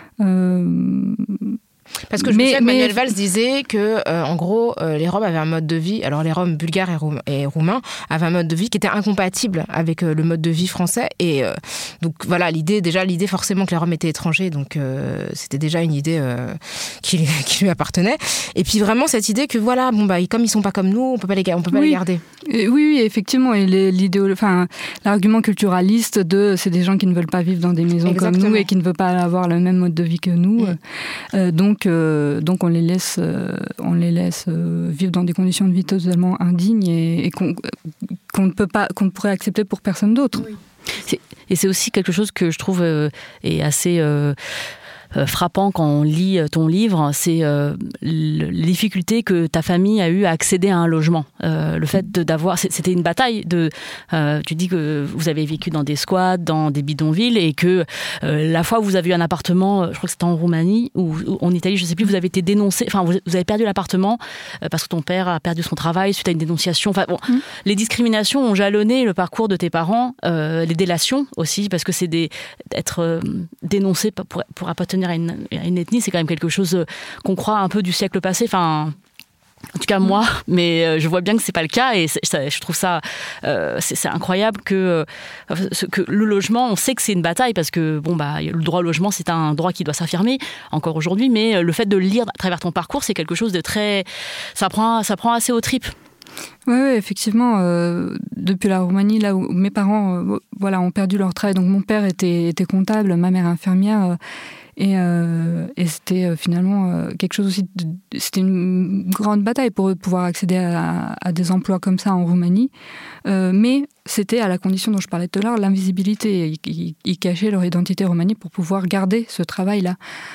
Euh... Parce que je mais, me souviens que Manuel mais... Valls disait que, euh, en gros, euh, les Roms avaient un mode de vie, alors les Roms bulgares et, roum- et roumains avaient un mode de vie qui était incompatible avec euh, le mode de vie français. Et euh, donc voilà, l'idée, déjà l'idée forcément que les Roms étaient étrangers, donc euh, c'était déjà une idée euh, qui, qui lui appartenait. Et puis vraiment cette idée que voilà, bon bah comme ils sont pas comme nous, on peut pas les, on peut pas oui. les garder. Et oui, oui, effectivement, et les, l'idée, enfin, l'argument culturaliste de c'est des gens qui ne veulent pas vivre dans des maisons Exactement. Comme nous et qui ne veulent pas avoir le même mode de vie que nous. Mmh. Euh, donc Donc, euh, donc on les laisse, euh, on les laisse euh, vivre dans des conditions de vie totalement indignes et, et qu'on, qu'on ne peut pas, qu'on ne pourrait accepter pour personne d'autre. Oui. C'est, et c'est aussi quelque chose que je trouve euh, est assez euh, euh, frappant quand on lit ton livre, c'est euh, les difficultés que ta famille a eu à accéder à un logement. Euh, le fait de, d'avoir, c'était une bataille. De, euh, tu dis que vous avez vécu dans des squats, dans des bidonvilles, et que euh, la fois où vous avez eu un appartement, je crois que c'était en Roumanie ou, ou en Italie, je ne sais plus, vous avez été dénoncé. Enfin, vous, vous avez perdu l'appartement euh, parce que ton père a perdu son travail suite à une dénonciation. Enfin, bon, mmh. Les discriminations ont jalonné le parcours de tes parents, euh, les délations aussi, parce que c'est des, être euh, dénoncé pour, pour appartenir à une, à une ethnie, c'est quand même quelque chose qu'on croit un peu du siècle passé. Enfin, en tout cas moi, mais je vois bien que c'est pas le cas et ça, je trouve ça euh, c'est, c'est incroyable que, euh, que le logement, on sait que c'est une bataille parce que bon bah le droit au logement c'est un droit qui doit s'affirmer encore aujourd'hui, mais le fait de le lire à travers ton parcours, c'est quelque chose de très, ça prend ça prend assez aux tripes. Oui, ouais, effectivement, euh, depuis la Roumanie, là où mes parents euh, voilà, ont perdu leur travail, donc mon père était, était comptable, ma mère infirmière, euh, et, euh, et c'était euh, finalement euh, quelque chose aussi, de, c'était une grande bataille pour eux de pouvoir accéder à, à des emplois comme ça en Roumanie, euh, mais c'était à la condition dont je parlais tout à l'heure, l'invisibilité. Ils, ils, ils cachaient leur identité romanie pour pouvoir garder ce travail-là.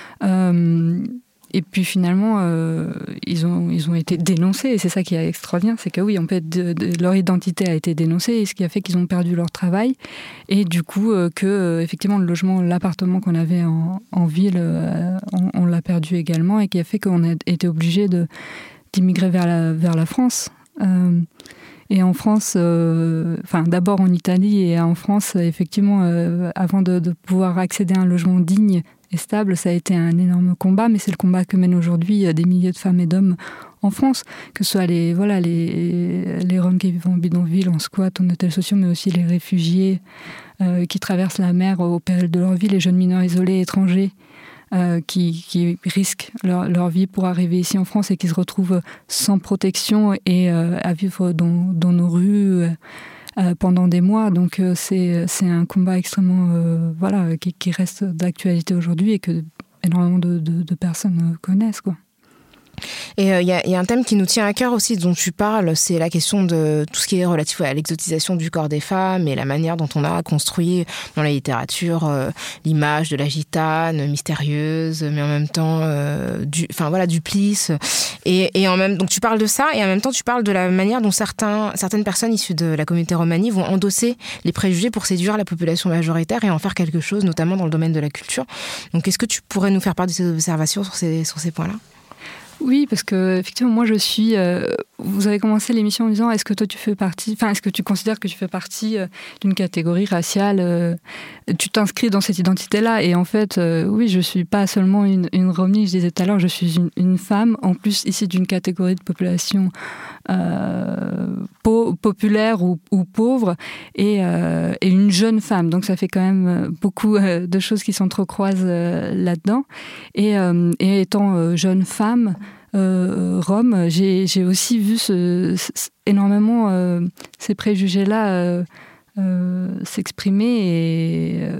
Euh, Et puis finalement, euh, ils, ont, ils ont été dénoncés, et c'est ça qui est extraordinaire, c'est que oui, on peut être de, de, leur identité a été dénoncée, et ce qui a fait qu'ils ont perdu leur travail, et du coup, euh, que euh, effectivement le logement, l'appartement qu'on avait en, en ville, euh, on, on l'a perdu également, et qui a fait qu'on a été obligé de, d'immigrer vers la, vers la France. Euh, Et en France, euh, enfin d'abord en Italie et en France, effectivement, euh, avant de, de pouvoir accéder à un logement digne et stable, ça a été un énorme combat, mais c'est le combat que mènent aujourd'hui des milliers de femmes et d'hommes en France, que ce soit les, voilà, les, les Roms qui vivent en bidonville, en squat, en hôtels sociaux, mais aussi les réfugiés euh, qui traversent la mer au péril de leur vie, les jeunes mineurs isolés étrangers euh, qui, qui risquent leur, leur vie pour arriver ici en France et qui se retrouvent sans protection et euh, à vivre dans, dans nos rues euh, pendant des mois. Donc euh, c'est, c'est un combat extrêmement euh, voilà, qui, qui reste d'actualité aujourd'hui et que énormément de, de, de personnes connaissent, quoi. Et il euh, y, y a un thème qui nous tient à cœur aussi, dont tu parles, c'est la question de tout ce qui est relatif à l'exotisation du corps des femmes et la manière dont on a construit dans la littérature euh, l'image de la gitane mystérieuse, mais en même temps, euh, du, enfin voilà, du Duplice. Et, et en même, donc tu parles de ça, et en même temps tu parles de la manière dont certains, certaines personnes issues de la communauté romanie vont endosser les préjugés pour séduire la population majoritaire et en faire quelque chose, notamment dans le domaine de la culture. Donc est-ce que tu pourrais nous faire part de ces observations sur ces, sur ces points-là ? Oui, parce que effectivement, moi je suis. Euh, vous avez commencé l'émission en disant est-ce que toi tu fais partie, enfin est-ce que tu considères que tu fais partie euh, d'une catégorie raciale, euh, tu t'inscris dans cette identité-là, et en fait, euh, oui, je suis pas seulement une, une Romnie, je disais tout à l'heure, je suis une, une femme, en plus ici d'une catégorie de population euh, po- populaire ou, ou pauvre, et, euh, et une jeune femme. Donc ça fait quand même beaucoup euh, de choses qui s'entrecroisent euh, là-dedans. Et, euh, et étant euh, jeune femme. Euh, Rome, j'ai, j'ai aussi vu ce, ce, énormément euh, ces préjugés-là euh, euh, s'exprimer et, euh,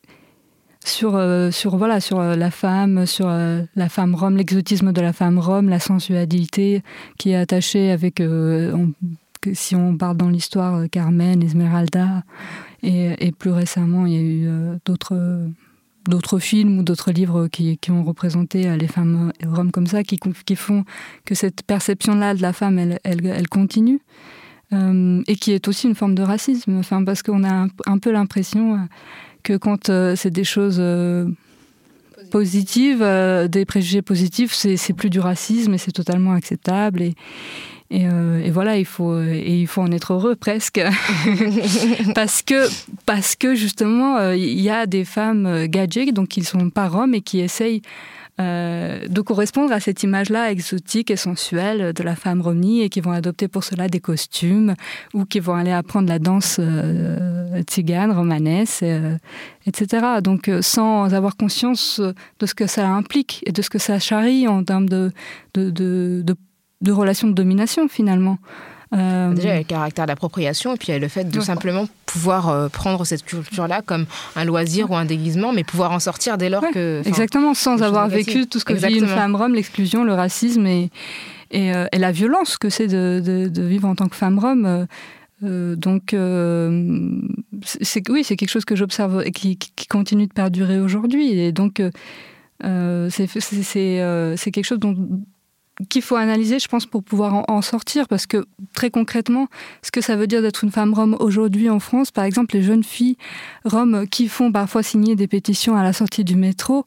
sur, euh, sur, voilà, sur la femme, sur euh, la femme rome, l'exotisme de la femme rome, la sensualité qui est attachée avec, euh, on, que si on parle dans l'histoire, Carmen, Esmeralda, et, et plus récemment, il y a eu euh, d'autres... d'autres films ou d'autres livres qui, qui ont représenté les femmes roms comme ça, qui, qui font que cette perception-là de la femme, elle, elle, elle continue, euh, et qui est aussi une forme de racisme, enfin, parce qu'on a un, un peu l'impression que quand euh, c'est des choses euh, positives, euh, des préjugés positifs, c'est, c'est plus du racisme et c'est totalement acceptable. Et, Et, euh, et voilà, il faut, et il faut en être heureux presque, parce que parce que justement, il euh, y a des femmes gadgets, donc qui ne sont pas roms et qui essayent euh, de correspondre à cette image-là exotique et sensuelle de la femme romnie, et qui vont adopter pour cela des costumes ou qui vont aller apprendre la danse euh, tzigane, romanesque, euh, et cetera. Donc, euh, sans avoir conscience de ce que ça implique et de ce que ça charrie en termes de de, de, de de relations de domination, finalement. Euh... Déjà, il y a le caractère d'appropriation, et puis il y a le fait de ouais. simplement pouvoir euh, prendre cette culture-là comme un loisir ouais. ou un déguisement, mais pouvoir en sortir dès lors ouais. que... Exactement, sans avoir vécu tout ce que Exactement. vit une femme rome, l'exclusion, le racisme et, et, euh, et la violence que c'est de, de, de vivre en tant que femme rome. Euh, donc, euh, c'est, oui, c'est quelque chose que j'observe et qui, qui continue de perdurer aujourd'hui. Et donc, euh, c'est, c'est, c'est, euh, c'est quelque chose dont... qu'il faut analyser, je pense, pour pouvoir en, en sortir, parce que très concrètement, ce que ça veut dire d'être une femme rome aujourd'hui en France, par exemple, les jeunes filles roms qui font parfois signer des pétitions à la sortie du métro,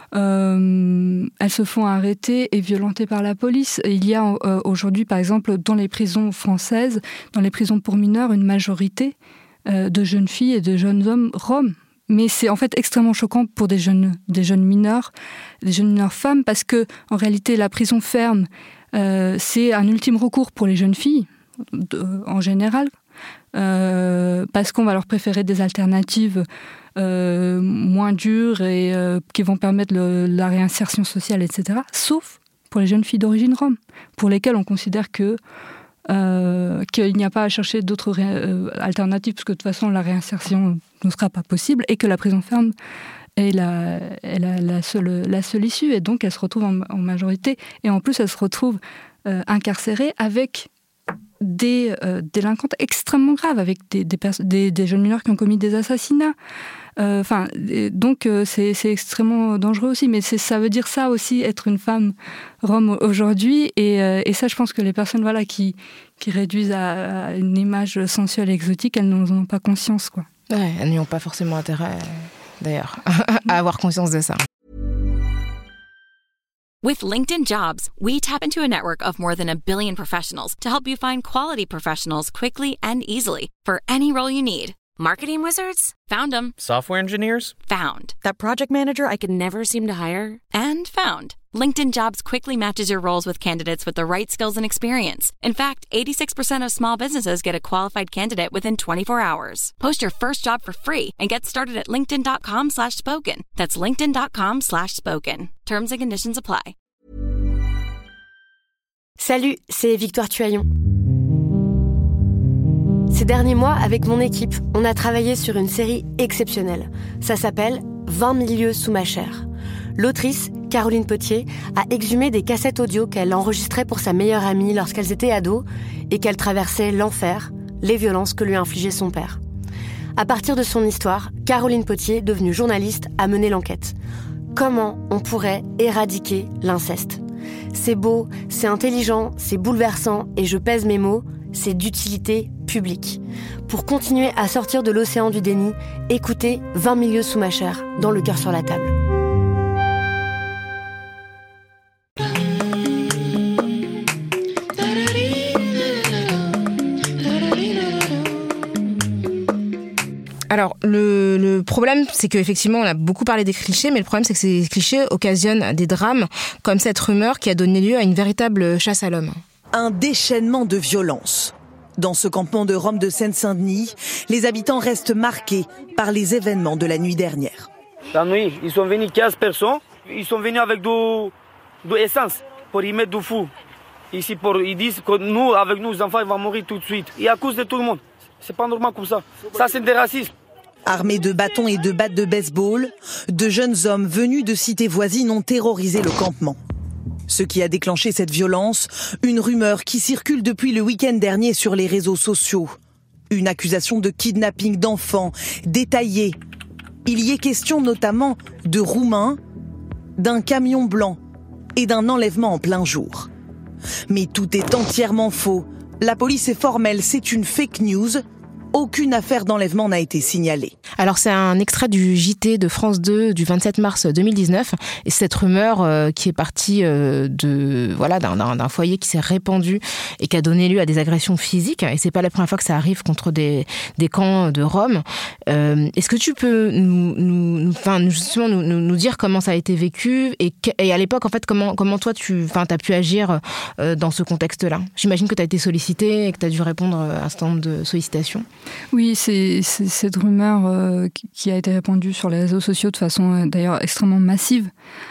euh, elles se font arrêter et violenter par la police. Et il y a euh, aujourd'hui, par exemple, dans les prisons françaises, dans les prisons pour mineurs, une majorité euh, de jeunes filles et de jeunes hommes roms. Mais c'est en fait extrêmement choquant pour des jeunes, des jeunes mineurs, des jeunes mineurs femmes, parce que en réalité, la prison ferme, euh, c'est un ultime recours pour les jeunes filles, de, en général, euh, parce qu'on va leur préférer des alternatives euh, moins dures et euh, qui vont permettre le, la réinsertion sociale, et cetera. Sauf pour les jeunes filles d'origine rome, pour lesquelles on considère que Euh, qu'il n'y a pas à chercher d'autres ré- euh, alternatives, parce que de toute façon la réinsertion ne sera pas possible, et que la prison ferme est la, est la, la, seule, la seule issue, et donc elles se retrouvent en, en majorité, et en plus elles se retrouvent euh, incarcérées avec des euh, délinquantes extrêmement graves, avec des, des, pers- des, des jeunes mineurs qui ont commis des assassinats. Enfin, euh, donc euh, c'est, c'est extrêmement dangereux aussi, mais c'est, ça veut dire ça aussi, être une femme rome aujourd'hui, et, euh, et ça, je pense que les personnes voilà, qui, qui réduisent à, à une image sensuelle et exotique, elles n'en ont pas conscience, quoi. Ouais, elles n'y ont pas forcément intérêt, d'ailleurs, à avoir conscience de ça. With LinkedIn Jobs, we tap into a network of more than a billion professionals to help you find quality professionals quickly and easily for any role you need. Marketing wizards? Found them. Software engineers? Found. That project manager I could never seem to hire? And found. LinkedIn Jobs quickly matches your roles with candidates with the right skills and experience. In fact, eighty-six percent of small businesses get a qualified candidate within twenty-four hours. Post your first job for free and get started at linkedin.com slash spoken. That's linkedin.com slash spoken. Terms and conditions apply. Salut, c'est Victoire Tuaillon. Ces derniers mois, avec mon équipe, on a travaillé sur une série exceptionnelle. Ça s'appelle « vingt mille lieues sous ma chair ». L'autrice, Caroline Potier, a exhumé des cassettes audio qu'elle enregistrait pour sa meilleure amie lorsqu'elles étaient ados et qu'elle traversait l'enfer, les violences que lui infligeait son père. À partir de son histoire, Caroline Potier, devenue journaliste, a mené l'enquête. Comment on pourrait éradiquer l'inceste ? C'est beau, c'est intelligent, c'est bouleversant et je pèse mes mots, c'est d'utilité publique. Pour continuer à sortir de l'océan du déni, écoutez vingt mille lieues sous ma chair, dans Le cœur sur la table. Alors, le, le problème, c'est qu'effectivement, on a beaucoup parlé des clichés, mais le problème, c'est que ces clichés occasionnent des drames, comme cette rumeur qui a donné lieu à une véritable chasse à l'homme. Un déchaînement de violence. Dans ce campement de Rome de Seine-Saint-Denis, les habitants restent marqués par les événements de la nuit dernière. La nuit, ils sont venus quinze personnes. Ils sont venus avec de, de essence pour y mettre du feu. Ici, pour, ils disent que nous, avec nos enfants, ils vont mourir tout de suite. Et à cause de tout le monde. C'est pas normal comme ça. Ça, c'est des racismes. Armés de bâtons et de battes de baseball, de jeunes hommes venus de cités voisines ont terrorisé le campement. Ce qui a déclenché cette violence, une rumeur qui circule depuis le week-end dernier sur les réseaux sociaux. Une accusation de kidnapping d'enfants, détaillée. Il y est question notamment de Roumains, d'un camion blanc et d'un enlèvement en plein jour. Mais tout est entièrement faux. La police est formelle, c'est une fake news. Aucune affaire d'enlèvement n'a été signalée. Alors c'est un extrait du J T de France deux du vingt-sept mars deux mille dix-neuf et cette rumeur euh, qui est partie euh, de voilà d'un, d'un, d'un foyer qui s'est répandu et qui a donné lieu à des agressions physiques et c'est pas la première fois que ça arrive contre des des camps de Rome. Euh, est-ce que tu peux nous nous enfin justement nous, nous nous dire comment ça a été vécu et, et à l'époque en fait comment comment toi tu enfin t'as pu agir euh, dans ce contexte-là? J'imagine que tu as été sollicité et que tu as dû répondre à un certain nombre de sollicitations. Oui, c'est, c'est cette rumeur euh, qui a été répandue sur les réseaux sociaux de façon euh, d'ailleurs extrêmement massive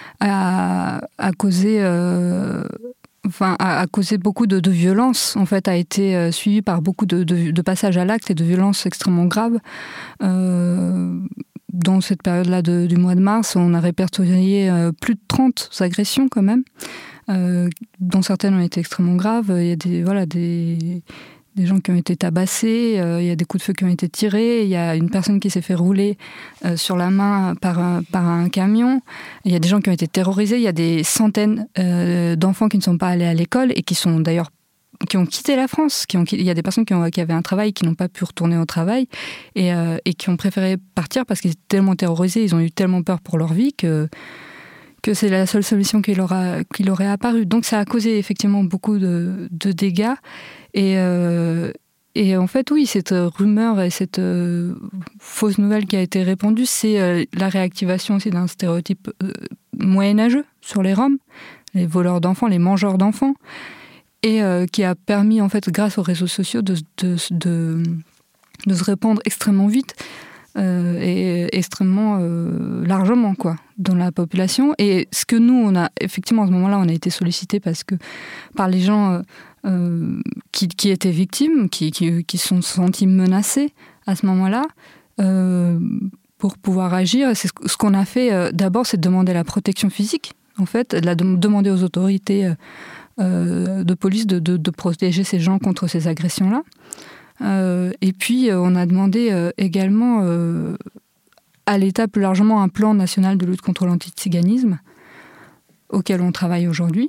a, a causé, euh, enfin, a, a causé beaucoup de, de violences. En fait, a été euh, suivie par beaucoup de, de, de passages à l'acte et de violences extrêmement graves. Euh, dans cette période-là de, du mois de mars, on a répertorié euh, plus de trente agressions quand même, euh, dont certaines ont été extrêmement graves. Il y a des voilà des Des gens qui ont été tabassés, euh, il y a des coups de feu qui ont été tirés, il y a une personne qui s'est fait rouler euh, sur la main par un, par un camion, il y a des gens qui ont été terrorisés, il y a des centaines euh, d'enfants qui ne sont pas allés à l'école et qui sont d'ailleurs qui ont quitté la France. Qui ont, il y a des personnes qui, ont, qui avaient un travail qui n'ont pas pu retourner au travail et, euh, et qui ont préféré partir parce qu'ils étaient tellement terrorisés, ils ont eu tellement peur pour leur vie que que c'est la seule solution qui leur, a, qui leur est apparue. Donc ça a causé effectivement beaucoup de, de dégâts. Et, euh, et en fait, oui, cette rumeur et cette euh, fausse nouvelle qui a été répandue, c'est euh, la réactivation aussi d'un stéréotype euh, moyenâgeux sur les Roms, les voleurs d'enfants, les mangeurs d'enfants, et euh, qui a permis, en fait, grâce aux réseaux sociaux, de, de, de, de se répandre extrêmement vite. Euh, et extrêmement euh, largement quoi dans la population. Et ce que nous on a effectivement à ce moment-là on a été sollicités parce que par les gens euh, euh, qui, qui étaient victimes, qui qui qui se sont sentis menacés à ce moment-là euh, pour pouvoir agir. Et c'est ce, ce qu'on a fait euh, d'abord, c'est de demander la protection physique en fait, de la de, demander aux autorités euh, euh, de police de, de de protéger ces gens contre ces agressions-là. Euh, et puis, euh, on a demandé euh, également euh, à l'État plus largement un plan national de lutte contre l'antiziganisme auquel on travaille aujourd'hui.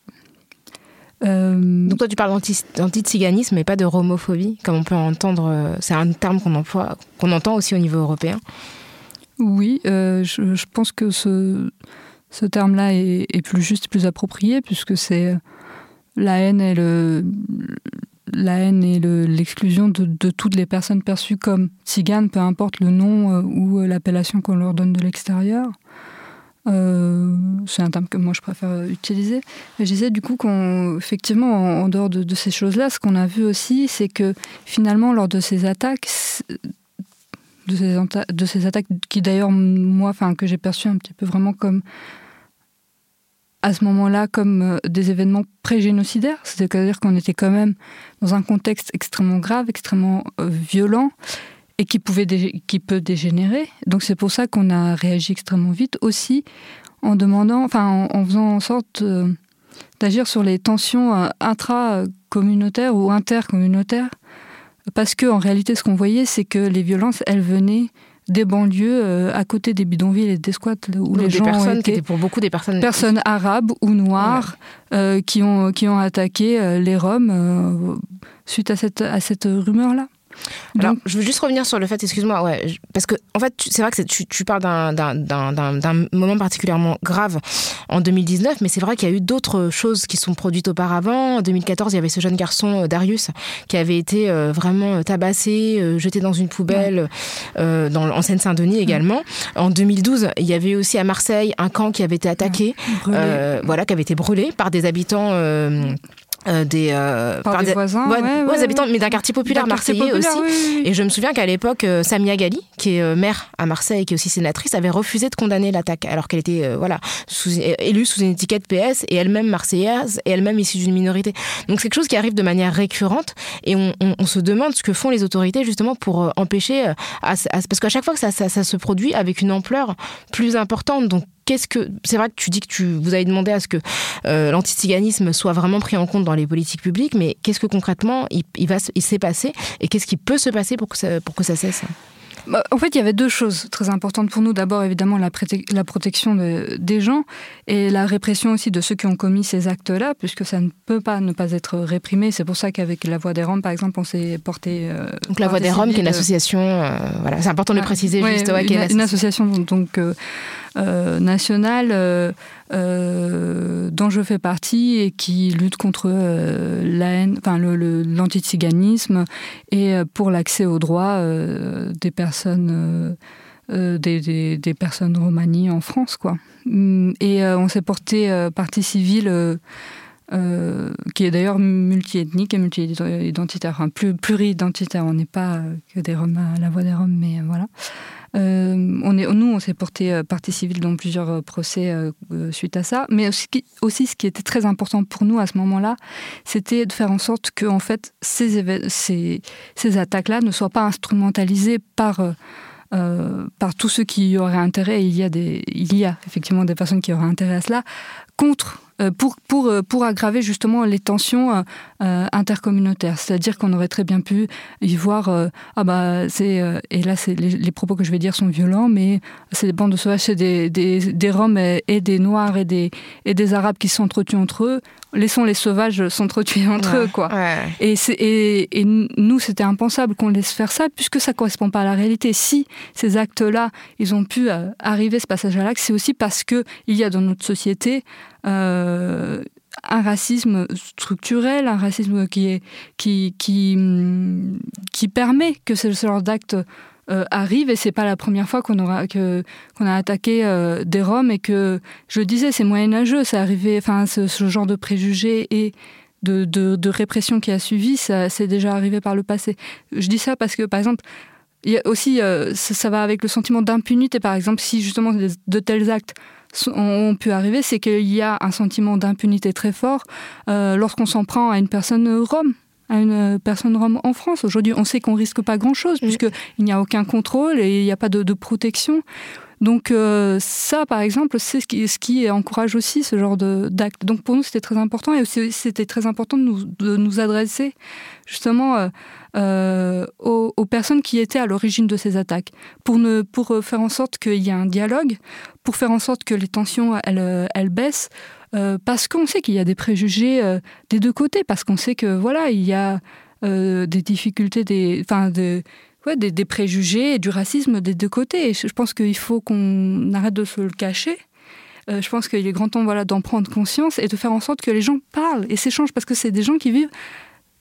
Euh... Donc toi, tu parles d'anti- d'antiziganisme mais pas de romophobie, comme on peut entendre. Euh, c'est un terme qu'on emploie, qu'on entend aussi au niveau européen. Oui, euh, je, je pense que ce, ce terme-là est, est plus juste, plus approprié, puisque c'est la haine et le... la haine et le, l'exclusion de, de toutes les personnes perçues comme tziganes, peu importe le nom euh, ou l'appellation qu'on leur donne de l'extérieur. Euh, c'est un terme que moi je préfère utiliser. Et je disais du coup qu'effectivement, en, en dehors de, de ces choses-là, ce qu'on a vu aussi, c'est que finalement, lors de ces attaques, de ces, de ces attaques qui d'ailleurs, moi, enfin, que j'ai perçues un petit peu vraiment comme, à ce moment-là, comme des événements pré-génocidaires, c'est-à-dire qu'on était quand même dans un contexte extrêmement grave, extrêmement euh, violent, et qui, pouvait dé- qui peut dégénérer. Donc c'est pour ça qu'on a réagi extrêmement vite, aussi en demandant, enfin en, en faisant en sorte euh, d'agir sur les tensions euh, intra-communautaires ou intercommunautaires, parce qu'en réalité, ce qu'on voyait, c'est que les violences, elles venaient des banlieues euh, à côté des bidonvilles et des squats où Donc les des gens personnes étaient qui étaient pour beaucoup des personnes personnes arabes ou noires ouais. euh, qui ont qui ont attaqué euh, les Roms euh, suite à cette à cette rumeur là. Alors, Donc, je veux juste revenir sur le fait, excuse-moi, ouais, je, parce que en fait, tu, c'est vrai que c'est, tu, tu parles d'un, d'un, d'un, d'un, d'un moment particulièrement grave en deux mille dix-neuf, mais c'est vrai qu'il y a eu d'autres choses qui sont produites auparavant. En deux mille quatorze, il y avait ce jeune garçon, Darius, qui avait été euh, vraiment tabassé, euh, jeté dans une poubelle, euh, dans, en Seine-Saint-Denis également. Ouais. En deux mille douze, il y avait aussi à Marseille un camp qui avait été attaqué, ouais. euh, voilà, qui avait été brûlé par des habitants... Euh, Euh, des, euh, par, par des, des voisins, ouais, ouais, ouais, ouais, des habitants, mais d'un quartier populaire d'un marseillais quartier populaire, aussi. Oui, oui. Et je me souviens qu'à l'époque, euh, Samia Ghali, qui est euh, maire à Marseille, qui est aussi sénatrice, avait refusé de condamner l'attaque, alors qu'elle était euh, voilà, sous, élue sous une étiquette P S et elle-même marseillaise et elle-même issue d'une minorité. Donc c'est quelque chose qui arrive de manière récurrente et on, on, on se demande ce que font les autorités justement pour euh, empêcher, euh, à, à, parce qu'à chaque fois que ça, ça, ça se produit avec une ampleur plus importante, donc qu'est-ce que c'est vrai que tu dis que tu vous avez demandé à ce que euh, l'antiziganisme soit vraiment pris en compte dans les politiques publiques, mais qu'est-ce que concrètement il, il va il s'est passé et qu'est-ce qui peut se passer pour que ça, pour que ça cesse? En fait, il y avait deux choses très importantes pour nous. D'abord, évidemment, la, pré- la protection de, des gens et la répression aussi de ceux qui ont commis ces actes-là, puisque ça ne peut pas ne pas être réprimé. C'est pour ça qu'avec La Voix des Roms, par exemple, on s'est porté... Euh, donc La Voix des Roms, qui est une association... Euh, voilà, c'est important de le préciser. Ouais, juste, ouais, une, une, une association donc, euh, euh, nationale euh, euh, dont je fais partie et qui lutte contre euh, la haine, enfin, le, le, l'antiziganisme et pour l'accès aux droits euh, des personnes Personnes, euh, des, des, des personnes romanies en France, quoi. Et euh, on s'est porté euh, partie civile, euh, euh, qui est d'ailleurs multi-ethnique et multi-identitaire, enfin plus, pluri-identitaire. On n'est pas euh, que des Roms à La Voix des Roms, mais euh, voilà. Euh, on est, nous, on s'est porté euh, partie civile dans plusieurs euh, procès euh, euh, suite à ça. Mais aussi, aussi, ce qui était très important pour nous à ce moment-là, c'était de faire en sorte que, en fait, ces, éve- ces, ces attaques-là ne soient pas instrumentalisées par, euh, euh, par tous ceux qui y auraient intérêt. Il y a des, il y a effectivement des personnes qui auraient intérêt à cela contre. Pour, pour, pour aggraver justement les tensions euh, intercommunautaires. C'est-à-dire qu'on aurait très bien pu y voir... Euh, ah bah, c'est, euh, et là, c'est, les, les propos que je vais dire sont violents, mais c'est des bandes de sauvages, c'est des, des, des Roms et, et des Noirs et des, et des Arabes qui s'entretuent entre eux. Laissons les sauvages s'entretuer entre ouais, eux, quoi. Ouais. Et, c'est, et, et nous, c'était impensable qu'on laisse faire ça, puisque ça ne correspond pas à la réalité. Si ces actes-là, ils ont pu euh, arriver, ce passage à l'acte, c'est aussi parce qu'il y a dans notre société... Euh, un racisme structurel, un racisme qui, est, qui, qui, qui permet que ce genre d'acte euh, arrive, et c'est pas la première fois qu'on, aura, que, qu'on a attaqué euh, des Roms, et que, je le disais, c'est moyenâgeux, c'est arrivé, enfin, ce, ce genre de préjugés et de, de, de répression qui a suivi, ça, c'est déjà arrivé par le passé. Je dis ça parce que, par exemple, il y a aussi, euh, ça, ça va avec le sentiment d'impunité, par exemple, si justement de, de tels actes ont pu arriver, c'est qu'il y a un sentiment d'impunité très fort euh, lorsqu'on s'en prend à une personne rom, à une personne rom en France. Aujourd'hui, on sait qu'on risque pas grand-chose, mmh. puisqu'il n'y a aucun contrôle et il n'y a pas de, de protection. Donc euh, ça, par exemple, c'est ce qui, ce qui encourage aussi ce genre de, d'actes. Donc pour nous, c'était très important, et aussi c'était très important de nous, de nous adresser justement euh, euh, aux, aux personnes qui étaient à l'origine de ces attaques, pour, ne, pour faire en sorte qu'il y ait un dialogue, pour faire en sorte que les tensions, elles, elles baissent, euh, parce qu'on sait qu'il y a des préjugés euh, des deux côtés, parce qu'on sait que voilà, il y a euh, des difficultés, des, enfin, de, ouais, des, des préjugés et du racisme des deux côtés. Et je pense qu'il faut qu'on arrête de se le cacher. Euh, je pense qu'il est grand temps, voilà, d'en prendre conscience et de faire en sorte que les gens parlent et s'échangent, parce que c'est des gens qui vivent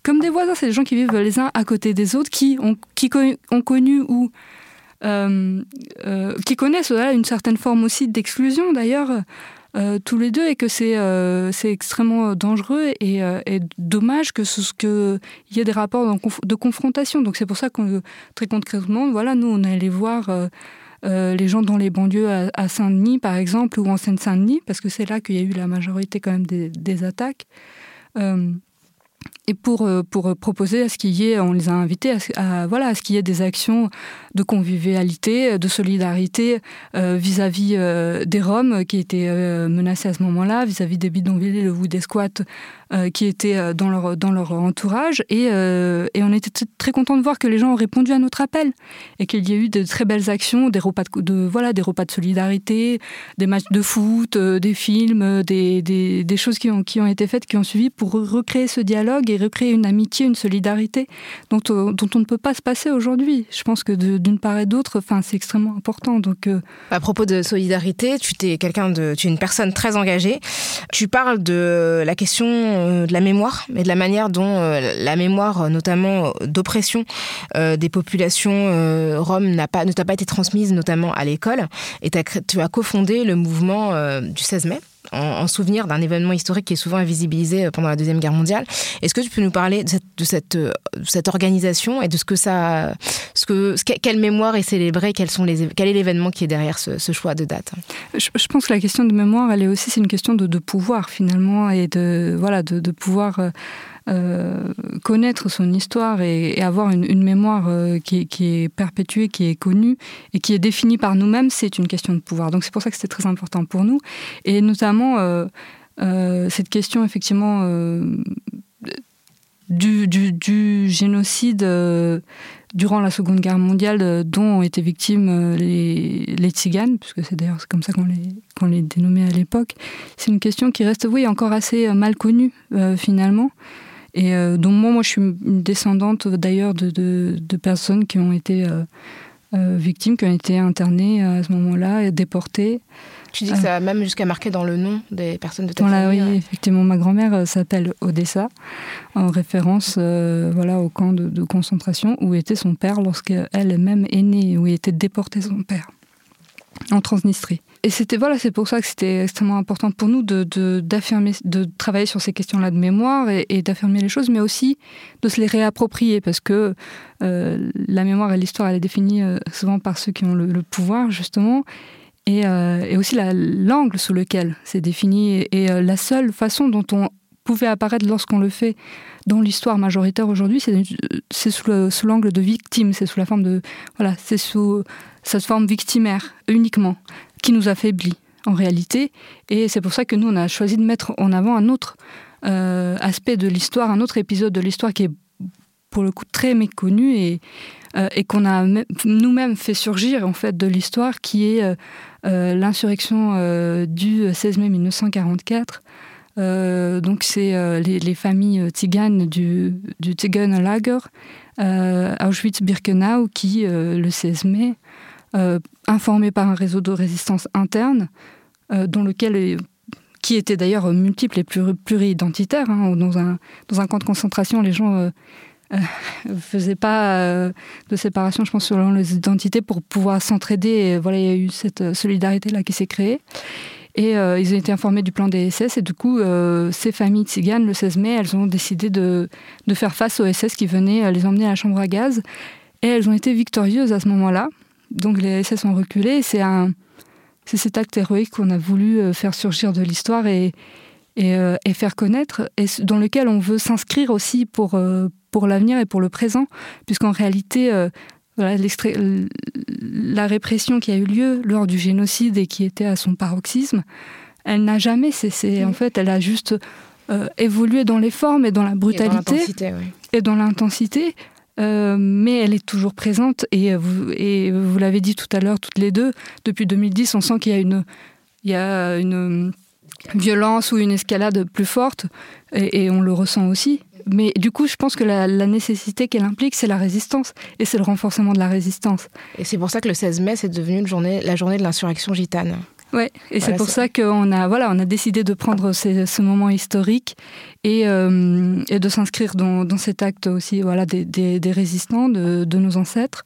comme des voisins, c'est des gens qui vivent les uns à côté des autres, qui ont, qui co- ont connu ou euh, euh, qui connaissent voilà, une certaine forme aussi d'exclusion d'ailleurs, euh, tous les deux, et que c'est, euh, c'est extrêmement dangereux et, euh, et dommage que ce que il y ait des rapports de confrontation. Donc c'est pour ça qu'on très concrètement, voilà, nous on est allé voir euh, euh, les gens dans les banlieues à, à Saint-Denis par exemple ou en Seine-Saint-Denis, parce que c'est là qu'il y a eu la majorité quand même des, des attaques. Euh, Et pour, pour proposer à ce qu'il y ait, on les a invités à, à, voilà, à ce qu'il y ait des actions de convivialité, de solidarité euh, vis-à-vis euh, des Roms qui étaient euh, menacés à ce moment-là, vis-à-vis des bidonvilles ou des squats euh, qui étaient dans leur, dans leur entourage. Et, euh, et on était t- très contents de voir que les gens ont répondu à notre appel et qu'il y a eu de très belles actions, des repas de, de, voilà, des repas de solidarité, des matchs de foot, euh, des films, des, des, des choses qui ont, qui ont été faites, qui ont suivi pour recréer ce dialogue et recréer une amitié, une solidarité dont, euh, dont on ne peut pas se passer aujourd'hui. Je pense que de, d'une part et d'autre, enfin, c'est extrêmement important. Donc, euh... À propos de solidarité, tu es quelqu'un de, tu es une personne très engagée. Tu parles de la question de la mémoire, mais de la manière dont euh, la mémoire, notamment d'oppression euh, des populations euh, roms, n'a pas, ne t'a pas été transmise, notamment à l'école. Et tu as cofondé le mouvement euh, du seize mai. En, en souvenir d'un événement historique qui est souvent invisibilisé pendant la Deuxième Guerre mondiale. Est-ce que tu peux nous parler de cette, de cette, de cette organisation et de ce que ça... Ce que, ce, quelle mémoire est célébrée, quels sont les, quel est l'événement qui est derrière ce, ce choix de date? je, je pense que la question de mémoire, elle est aussi c'est une question de, de pouvoir, finalement, et de, voilà, de, de pouvoir... Euh, Euh, connaître son histoire et, et avoir une, une mémoire euh, qui, qui est perpétuée, qui est connue et qui est définie par nous-mêmes, c'est une question de pouvoir. Donc c'est pour ça que c'était très important pour nous. Et notamment, euh, euh, cette question, effectivement, euh, du, du, du génocide euh, durant la Seconde Guerre mondiale euh, dont ont été victimes euh, les, les tziganes, puisque c'est d'ailleurs c'est comme ça qu'on les, qu'on les dénommait à l'époque, c'est une question qui reste, oui, encore assez mal connue, euh, finalement. Et euh, donc moi, moi, je suis une descendante d'ailleurs de, de, de personnes qui ont été euh, euh, victimes, qui ont été internées à ce moment-là et déportées. Tu dis que ça a même jusqu'à marquer dans le nom des personnes de ta famille. Oui, ouais. Effectivement, ma grand-mère euh, s'appelle Odessa, en référence euh, voilà, au camp de, de concentration où était son père lorsqu'elle-même est née, où il était déporté son père, en Transnistrie. Et c'était, voilà, c'est pour ça que c'était extrêmement important pour nous de, de, d'affirmer, de travailler sur ces questions-là de mémoire et, et d'affirmer les choses, mais aussi de se les réapproprier, parce que euh, la mémoire et l'histoire, elle est définie euh, souvent par ceux qui ont le, le pouvoir, justement, et, euh, et aussi la, l'angle sous lequel c'est défini, et, et euh, la seule façon dont on pouvait apparaître lorsqu'on le fait dans l'histoire majoritaire aujourd'hui, c'est, c'est sous, le, sous l'angle de victime, c'est sous la forme de... Voilà, c'est sous cette forme victimaire, uniquement, qui nous affaiblit, en réalité. Et c'est pour ça que nous, on a choisi de mettre en avant un autre euh, aspect de l'histoire, un autre épisode de l'histoire qui est, pour le coup, très méconnu et, euh, et qu'on a m- nous-mêmes fait surgir, en fait, de l'histoire, qui est euh, euh, l'insurrection euh, du seize mai mille neuf cent quarante-quatre. Euh, donc, c'est euh, les, les familles tziganes du, du Tzigeunerlager, euh, Auschwitz-Birkenau, qui, euh, le seize mai, Euh, informés par un réseau de résistance interne, euh, dont lequel, qui était d'ailleurs multiple et pluri- pluri-identitaire. Hein, dans, un, dans un camp de concentration, les gens ne euh, euh, faisaient pas euh, de séparation, je pense, selon les identités pour pouvoir s'entraider. Et voilà, il y a eu cette solidarité-là qui s'est créée. Et euh, ils ont été informés du plan des S S. Et du coup, euh, ces familles tziganes, le seize mai, elles ont décidé de, de faire face aux S S qui venaient les emmener à la chambre à gaz. Et elles ont été victorieuses à ce moment-là. Donc les S S ont reculé, c'est, un, c'est cet acte héroïque qu'on a voulu faire surgir de l'histoire et, et, euh, et faire connaître, et dans lequel on veut s'inscrire aussi pour, euh, pour l'avenir et pour le présent, puisqu'en réalité, euh, voilà, la répression qui a eu lieu lors du génocide et qui était à son paroxysme, elle n'a jamais cessé. En fait, elle a juste euh, évolué dans les formes et dans la brutalité et dans l'intensité. Oui. Et dans l'intensité. Euh, mais elle est toujours présente et vous, et vous l'avez dit tout à l'heure toutes les deux, depuis deux mille dix on sent qu'il y a une, il y a une violence ou une escalade plus forte et, et on le ressent aussi, mais du coup je pense que la, la nécessité qu'elle implique c'est la résistance et c'est le renforcement de la résistance. Et c'est pour ça que le seize mai c'est devenu une journée, la journée de l'insurrection gitane. Ouais, et voilà, c'est pour c'est... ça qu'on a, voilà, on a décidé de prendre ces, ce moment historique et, euh, et de s'inscrire dans, dans cet acte aussi, voilà, des, des, des résistants, de, de nos ancêtres,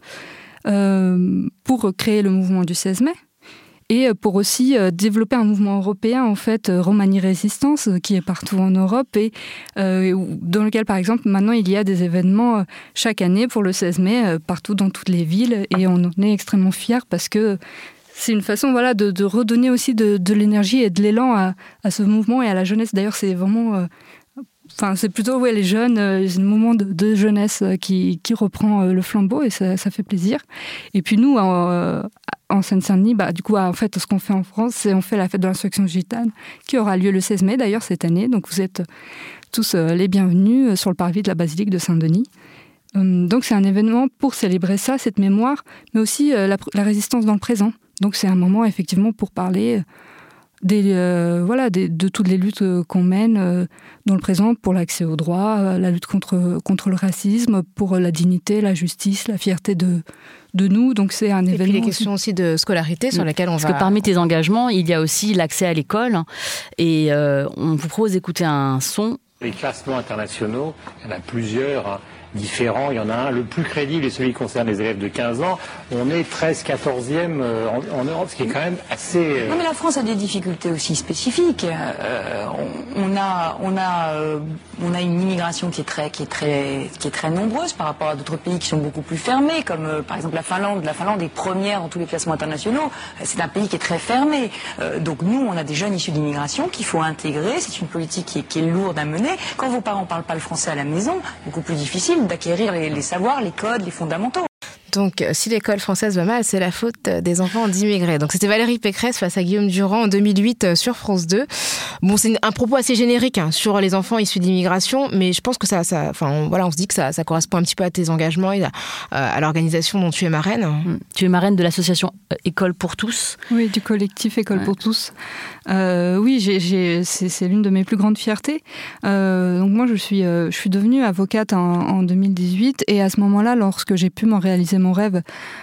euh, pour créer le mouvement du seize mai. Et pour aussi euh, développer un mouvement européen, en fait, euh, Romani Résistance, euh, qui est partout en Europe, et euh, dans lequel, par exemple, maintenant, il y a des événements euh, chaque année pour le seize mai, euh, partout dans toutes les villes, et on en est extrêmement fiers parce que c'est une façon, voilà, de, de redonner aussi de, de l'énergie et de l'élan à, à ce mouvement et à la jeunesse. D'ailleurs, c'est vraiment... Euh, Enfin, c'est plutôt ouais, les jeunes, euh, c'est le moment de, de jeunesse euh, qui, qui reprend euh, le flambeau et ça, ça fait plaisir. Et puis nous, en, euh, en Seine-Saint-Denis, bah, du coup, en fait, ce qu'on fait en France, c'est on fait la fête de l'insurrection gitane qui aura lieu le seize mai, d'ailleurs, cette année. Donc vous êtes tous euh, les bienvenus sur le parvis de la basilique de Saint-Denis. Hum, donc c'est un événement pour célébrer ça, cette mémoire, mais aussi euh, la, la résistance dans le présent. Donc c'est un moment, effectivement, pour parler... Des, euh, voilà, des, de toutes les luttes euh, qu'on mène euh, dans le présent pour l'accès aux droits, euh, la lutte contre, contre le racisme, pour euh, la dignité, la justice, la fierté de, de nous. Donc c'est un et événement. Et puis les questions aussi de scolarité sur lesquelles on Parce va... Parce que parmi tes engagements, il y a aussi l'accès à l'école. Et euh, on vous propose d'écouter un son. Les classements internationaux, il y en a plusieurs, hein, différents. Il y en a un, le plus crédible, et celui qui concerne les élèves de quinze ans. On est treize, quatorzième euh, en, en Europe, ce qui est quand même assez... Euh... Non, mais la France a des difficultés aussi spécifiques. Euh, on, on a, on a, euh, on a une immigration qui est très, qui est très, qui est très nombreuse par rapport à d'autres pays qui sont beaucoup plus fermés, comme euh, par exemple la Finlande. La Finlande est première dans tous les classements internationaux. C'est un pays qui est très fermé. Euh, donc nous, on a des jeunes issus d'immigration qu'il faut intégrer. C'est une politique qui est, qui est lourde à mener. Quand vos parents ne parlent pas le français à la maison, beaucoup plus difficile d'acquérir les, les savoirs, les codes, les fondamentaux. Donc, si l'école française va mal, c'est la faute des enfants d'immigrés. Donc, c'était Valérie Pécresse face à Guillaume Durand en deux mille huit sur France deux. Bon, c'est un propos assez générique hein, sur les enfants issus d'immigration, mais je pense que ça, ça, enfin, on, voilà, on se dit que ça, ça correspond un petit peu à tes engagements et à, à l'organisation dont tu es marraine. Mmh. Tu es marraine de l'association École pour tous. Oui, du collectif École ouais. pour tous. Euh, oui, j'ai, j'ai, c'est, c'est l'une de mes plus grandes fiertés. Euh, donc moi, je suis, euh, je suis devenue avocate en, en deux mille dix-huit et à ce moment-là, lorsque j'ai pu m'en réaliser mon rêve,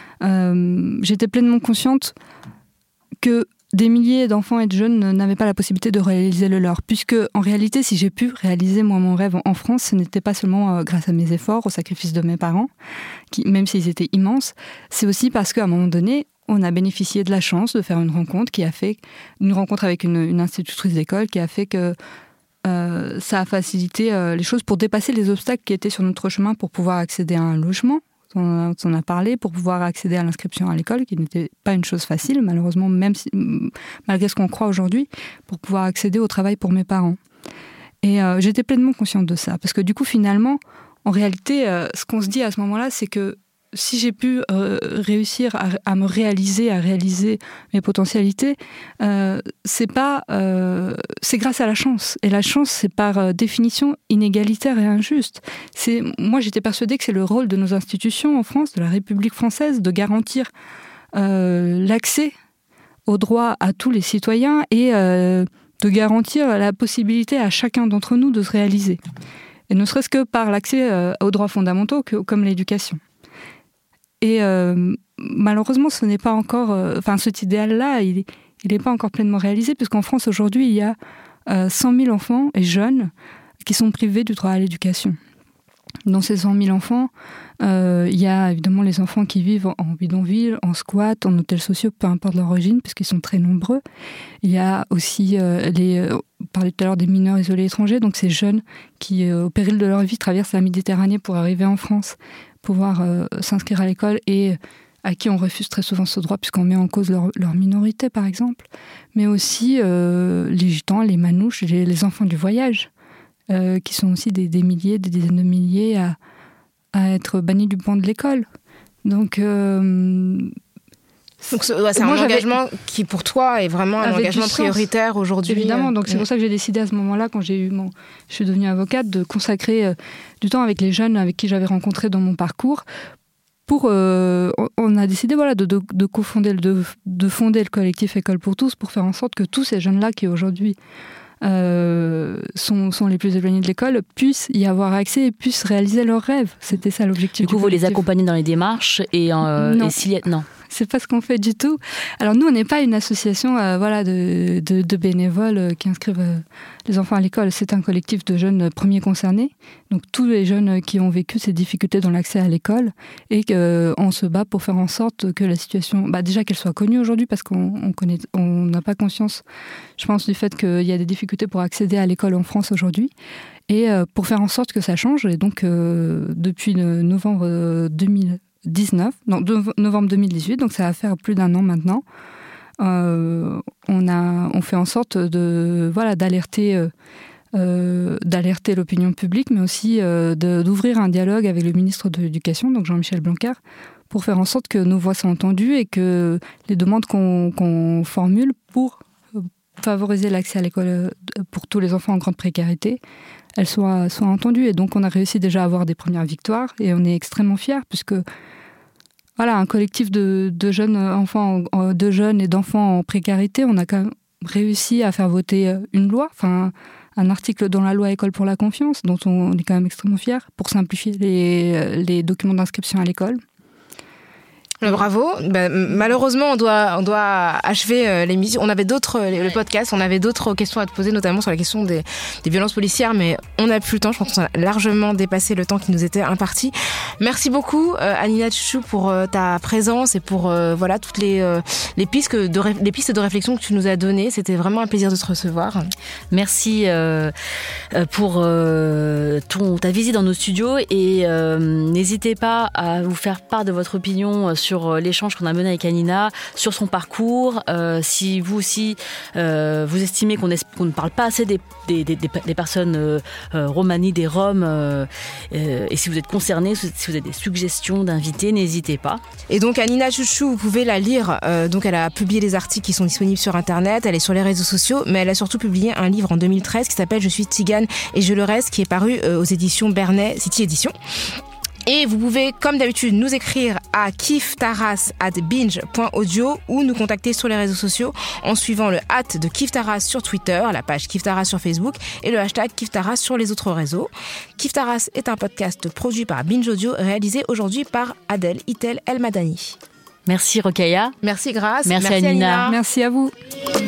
euh, j'étais pleinement consciente que des milliers d'enfants et de jeunes n'avaient pas la possibilité de réaliser le leur. Puisque, en réalité, si j'ai pu réaliser moi mon rêve en France, ce n'était pas seulement euh, grâce à mes efforts, au sacrifice de mes parents, qui, même s'ils étaient immenses, c'est aussi parce qu'à un moment donné, on a bénéficié de la chance de faire une rencontre qui a fait, une rencontre avec une, une institutrice d'école qui a fait que euh, ça a facilité euh, les choses pour dépasser les obstacles qui étaient sur notre chemin pour pouvoir accéder à un logement. On en a parlé, pour pouvoir accéder à l'inscription à l'école, qui n'était pas une chose facile, malheureusement, même si, malgré ce qu'on croit aujourd'hui, pour pouvoir accéder au travail pour mes parents. Et euh, j'étais pleinement consciente de ça, parce que du coup, finalement, en réalité, euh, ce qu'on se dit à ce moment-là, c'est que si j'ai pu euh, réussir à, à me réaliser, à réaliser mes potentialités, euh, c'est pas, euh, c'est grâce à la chance. Et la chance, c'est par euh, définition inégalitaire et injuste. C'est, moi, j'étais persuadée que c'est le rôle de nos institutions en France, de la République française, de garantir euh, l'accès aux droits à tous les citoyens et euh, de garantir la possibilité à chacun d'entre nous de se réaliser. Et ne serait-ce que par l'accès euh, aux droits fondamentaux que, comme l'éducation. Et euh, malheureusement, ce n'est pas encore, euh, enfin, cet idéal-là, il n'est pas encore pleinement réalisé, puisqu'en France, aujourd'hui, il y a euh, cent mille enfants et jeunes qui sont privés du droit à l'éducation. Dans ces cent mille enfants, euh, il y a évidemment les enfants qui vivent en bidonville, en squat, en hôtels sociaux, peu importe leur origine, puisqu'ils sont très nombreux. Il y a aussi, euh, les, euh, on parlait tout à l'heure des mineurs isolés étrangers, donc ces jeunes qui, euh, au péril de leur vie, traversent la Méditerranée pour arriver en France, pouvoir euh, s'inscrire à l'école et à qui on refuse très souvent ce droit puisqu'on met en cause leur, leur minorité, par exemple. Mais aussi euh, les gitans, les manouches, les, les enfants du voyage, euh, qui sont aussi des, des milliers, des dizaines de milliers à, à être bannis du banc de l'école. Donc... Euh, Donc c'est, ouais, c'est moi, un engagement qui, pour toi, est vraiment un engagement prioritaire aujourd'hui. Évidemment, donc c'est pour ça que j'ai décidé à ce moment-là, quand j'ai eu mon, je suis devenue avocate, de consacrer euh, du temps avec les jeunes avec qui j'avais rencontré dans mon parcours. Pour, euh, on a décidé voilà, de, de, de, cofonder, de, de fonder le collectif École pour tous pour faire en sorte que tous ces jeunes-là qui aujourd'hui euh, sont, sont les plus éloignés de l'école puissent y avoir accès et puissent réaliser leurs rêves. C'était ça l'objectif. Du coup, du vous les accompagnez dans les démarches et, euh, non. et s'il y a... non. c'est pas ce qu'on fait du tout. Alors nous, on n'est pas une association euh, voilà, de, de, de bénévoles euh, qui inscrivent euh, les enfants à l'école. C'est un collectif de jeunes premiers concernés. Donc tous les jeunes qui ont vécu ces difficultés dans l'accès à l'école et qu'on euh, se bat pour faire en sorte que la situation, bah, déjà qu'elle soit connue aujourd'hui parce qu'on on connaît, on n'a pas conscience, je pense, du fait qu'il y a des difficultés pour accéder à l'école en France aujourd'hui. Et euh, pour faire en sorte que ça change. Et donc euh, depuis novembre deux mille dix-neuf, non, de novembre deux mille dix-huit, donc ça va faire plus d'un an maintenant. Euh, on a, on fait en sorte de, voilà, d'alerter, euh, euh, d'alerter l'opinion publique, mais aussi euh, de, d'ouvrir un dialogue avec le ministre de l'Éducation, donc Jean-Michel Blanquer, pour faire en sorte que nos voix soient entendues et que les demandes qu'on, qu'on formule pour favoriser l'accès à l'école pour tous les enfants en grande précarité, elles soient, soient entendues. Et donc on a réussi déjà à avoir des premières victoires et on est extrêmement fiers puisque voilà, un collectif de, de jeunes enfants, de jeunes et d'enfants en précarité, on a quand même réussi à faire voter une loi, enfin un article dans la loi École pour la confiance, dont on est quand même extrêmement fiers, pour simplifier les, les documents d'inscription à l'école. Bravo. Ben, malheureusement, on doit, on doit achever euh, l'émission. On avait d'autres, le podcast, on avait d'autres questions à te poser, notamment sur la question des, des violences policières, mais on n'a plus le temps. Je pense qu'on a largement dépassé le temps qui nous était imparti. Merci beaucoup, euh, Anina Tchouchou, pour euh, ta présence et pour euh, voilà toutes les, euh, les, pistes de, les pistes de réflexion que tu nous as données. C'était vraiment un plaisir de te recevoir. Merci euh, pour euh, ton, ta visite dans nos studios et euh, n'hésitez pas à vous faire part de votre opinion sur sur l'échange qu'on a mené avec Anina, sur son parcours. Euh, si vous aussi, euh, vous estimez qu'on, est, qu'on ne parle pas assez des, des, des, des personnes euh, euh, romanies, des Roms, euh, euh, et si vous êtes concernés, si vous avez des suggestions d'invités, n'hésitez pas. Et donc Anina Tchouchou, vous pouvez la lire. Euh, donc elle a publié des articles qui sont disponibles sur Internet, elle est sur les réseaux sociaux, mais elle a surtout publié un livre en deux mille treize qui s'appelle « Je suis tzigane et je le reste », qui est paru euh, aux éditions Bernay City Éditions. Et vous pouvez, comme d'habitude, nous écrire à kiftaras arobase binge point audio ou nous contacter sur les réseaux sociaux en suivant le hâte de Kiftaras sur Twitter, la page Kiftaras sur Facebook et le hashtag Kiftaras sur les autres réseaux. Kiftaras est un podcast produit par Binge Audio, réalisé aujourd'hui par Adèle Itel El Madani. Merci Rokhaya. Merci Grace. Merci, Merci Anina. Merci à vous.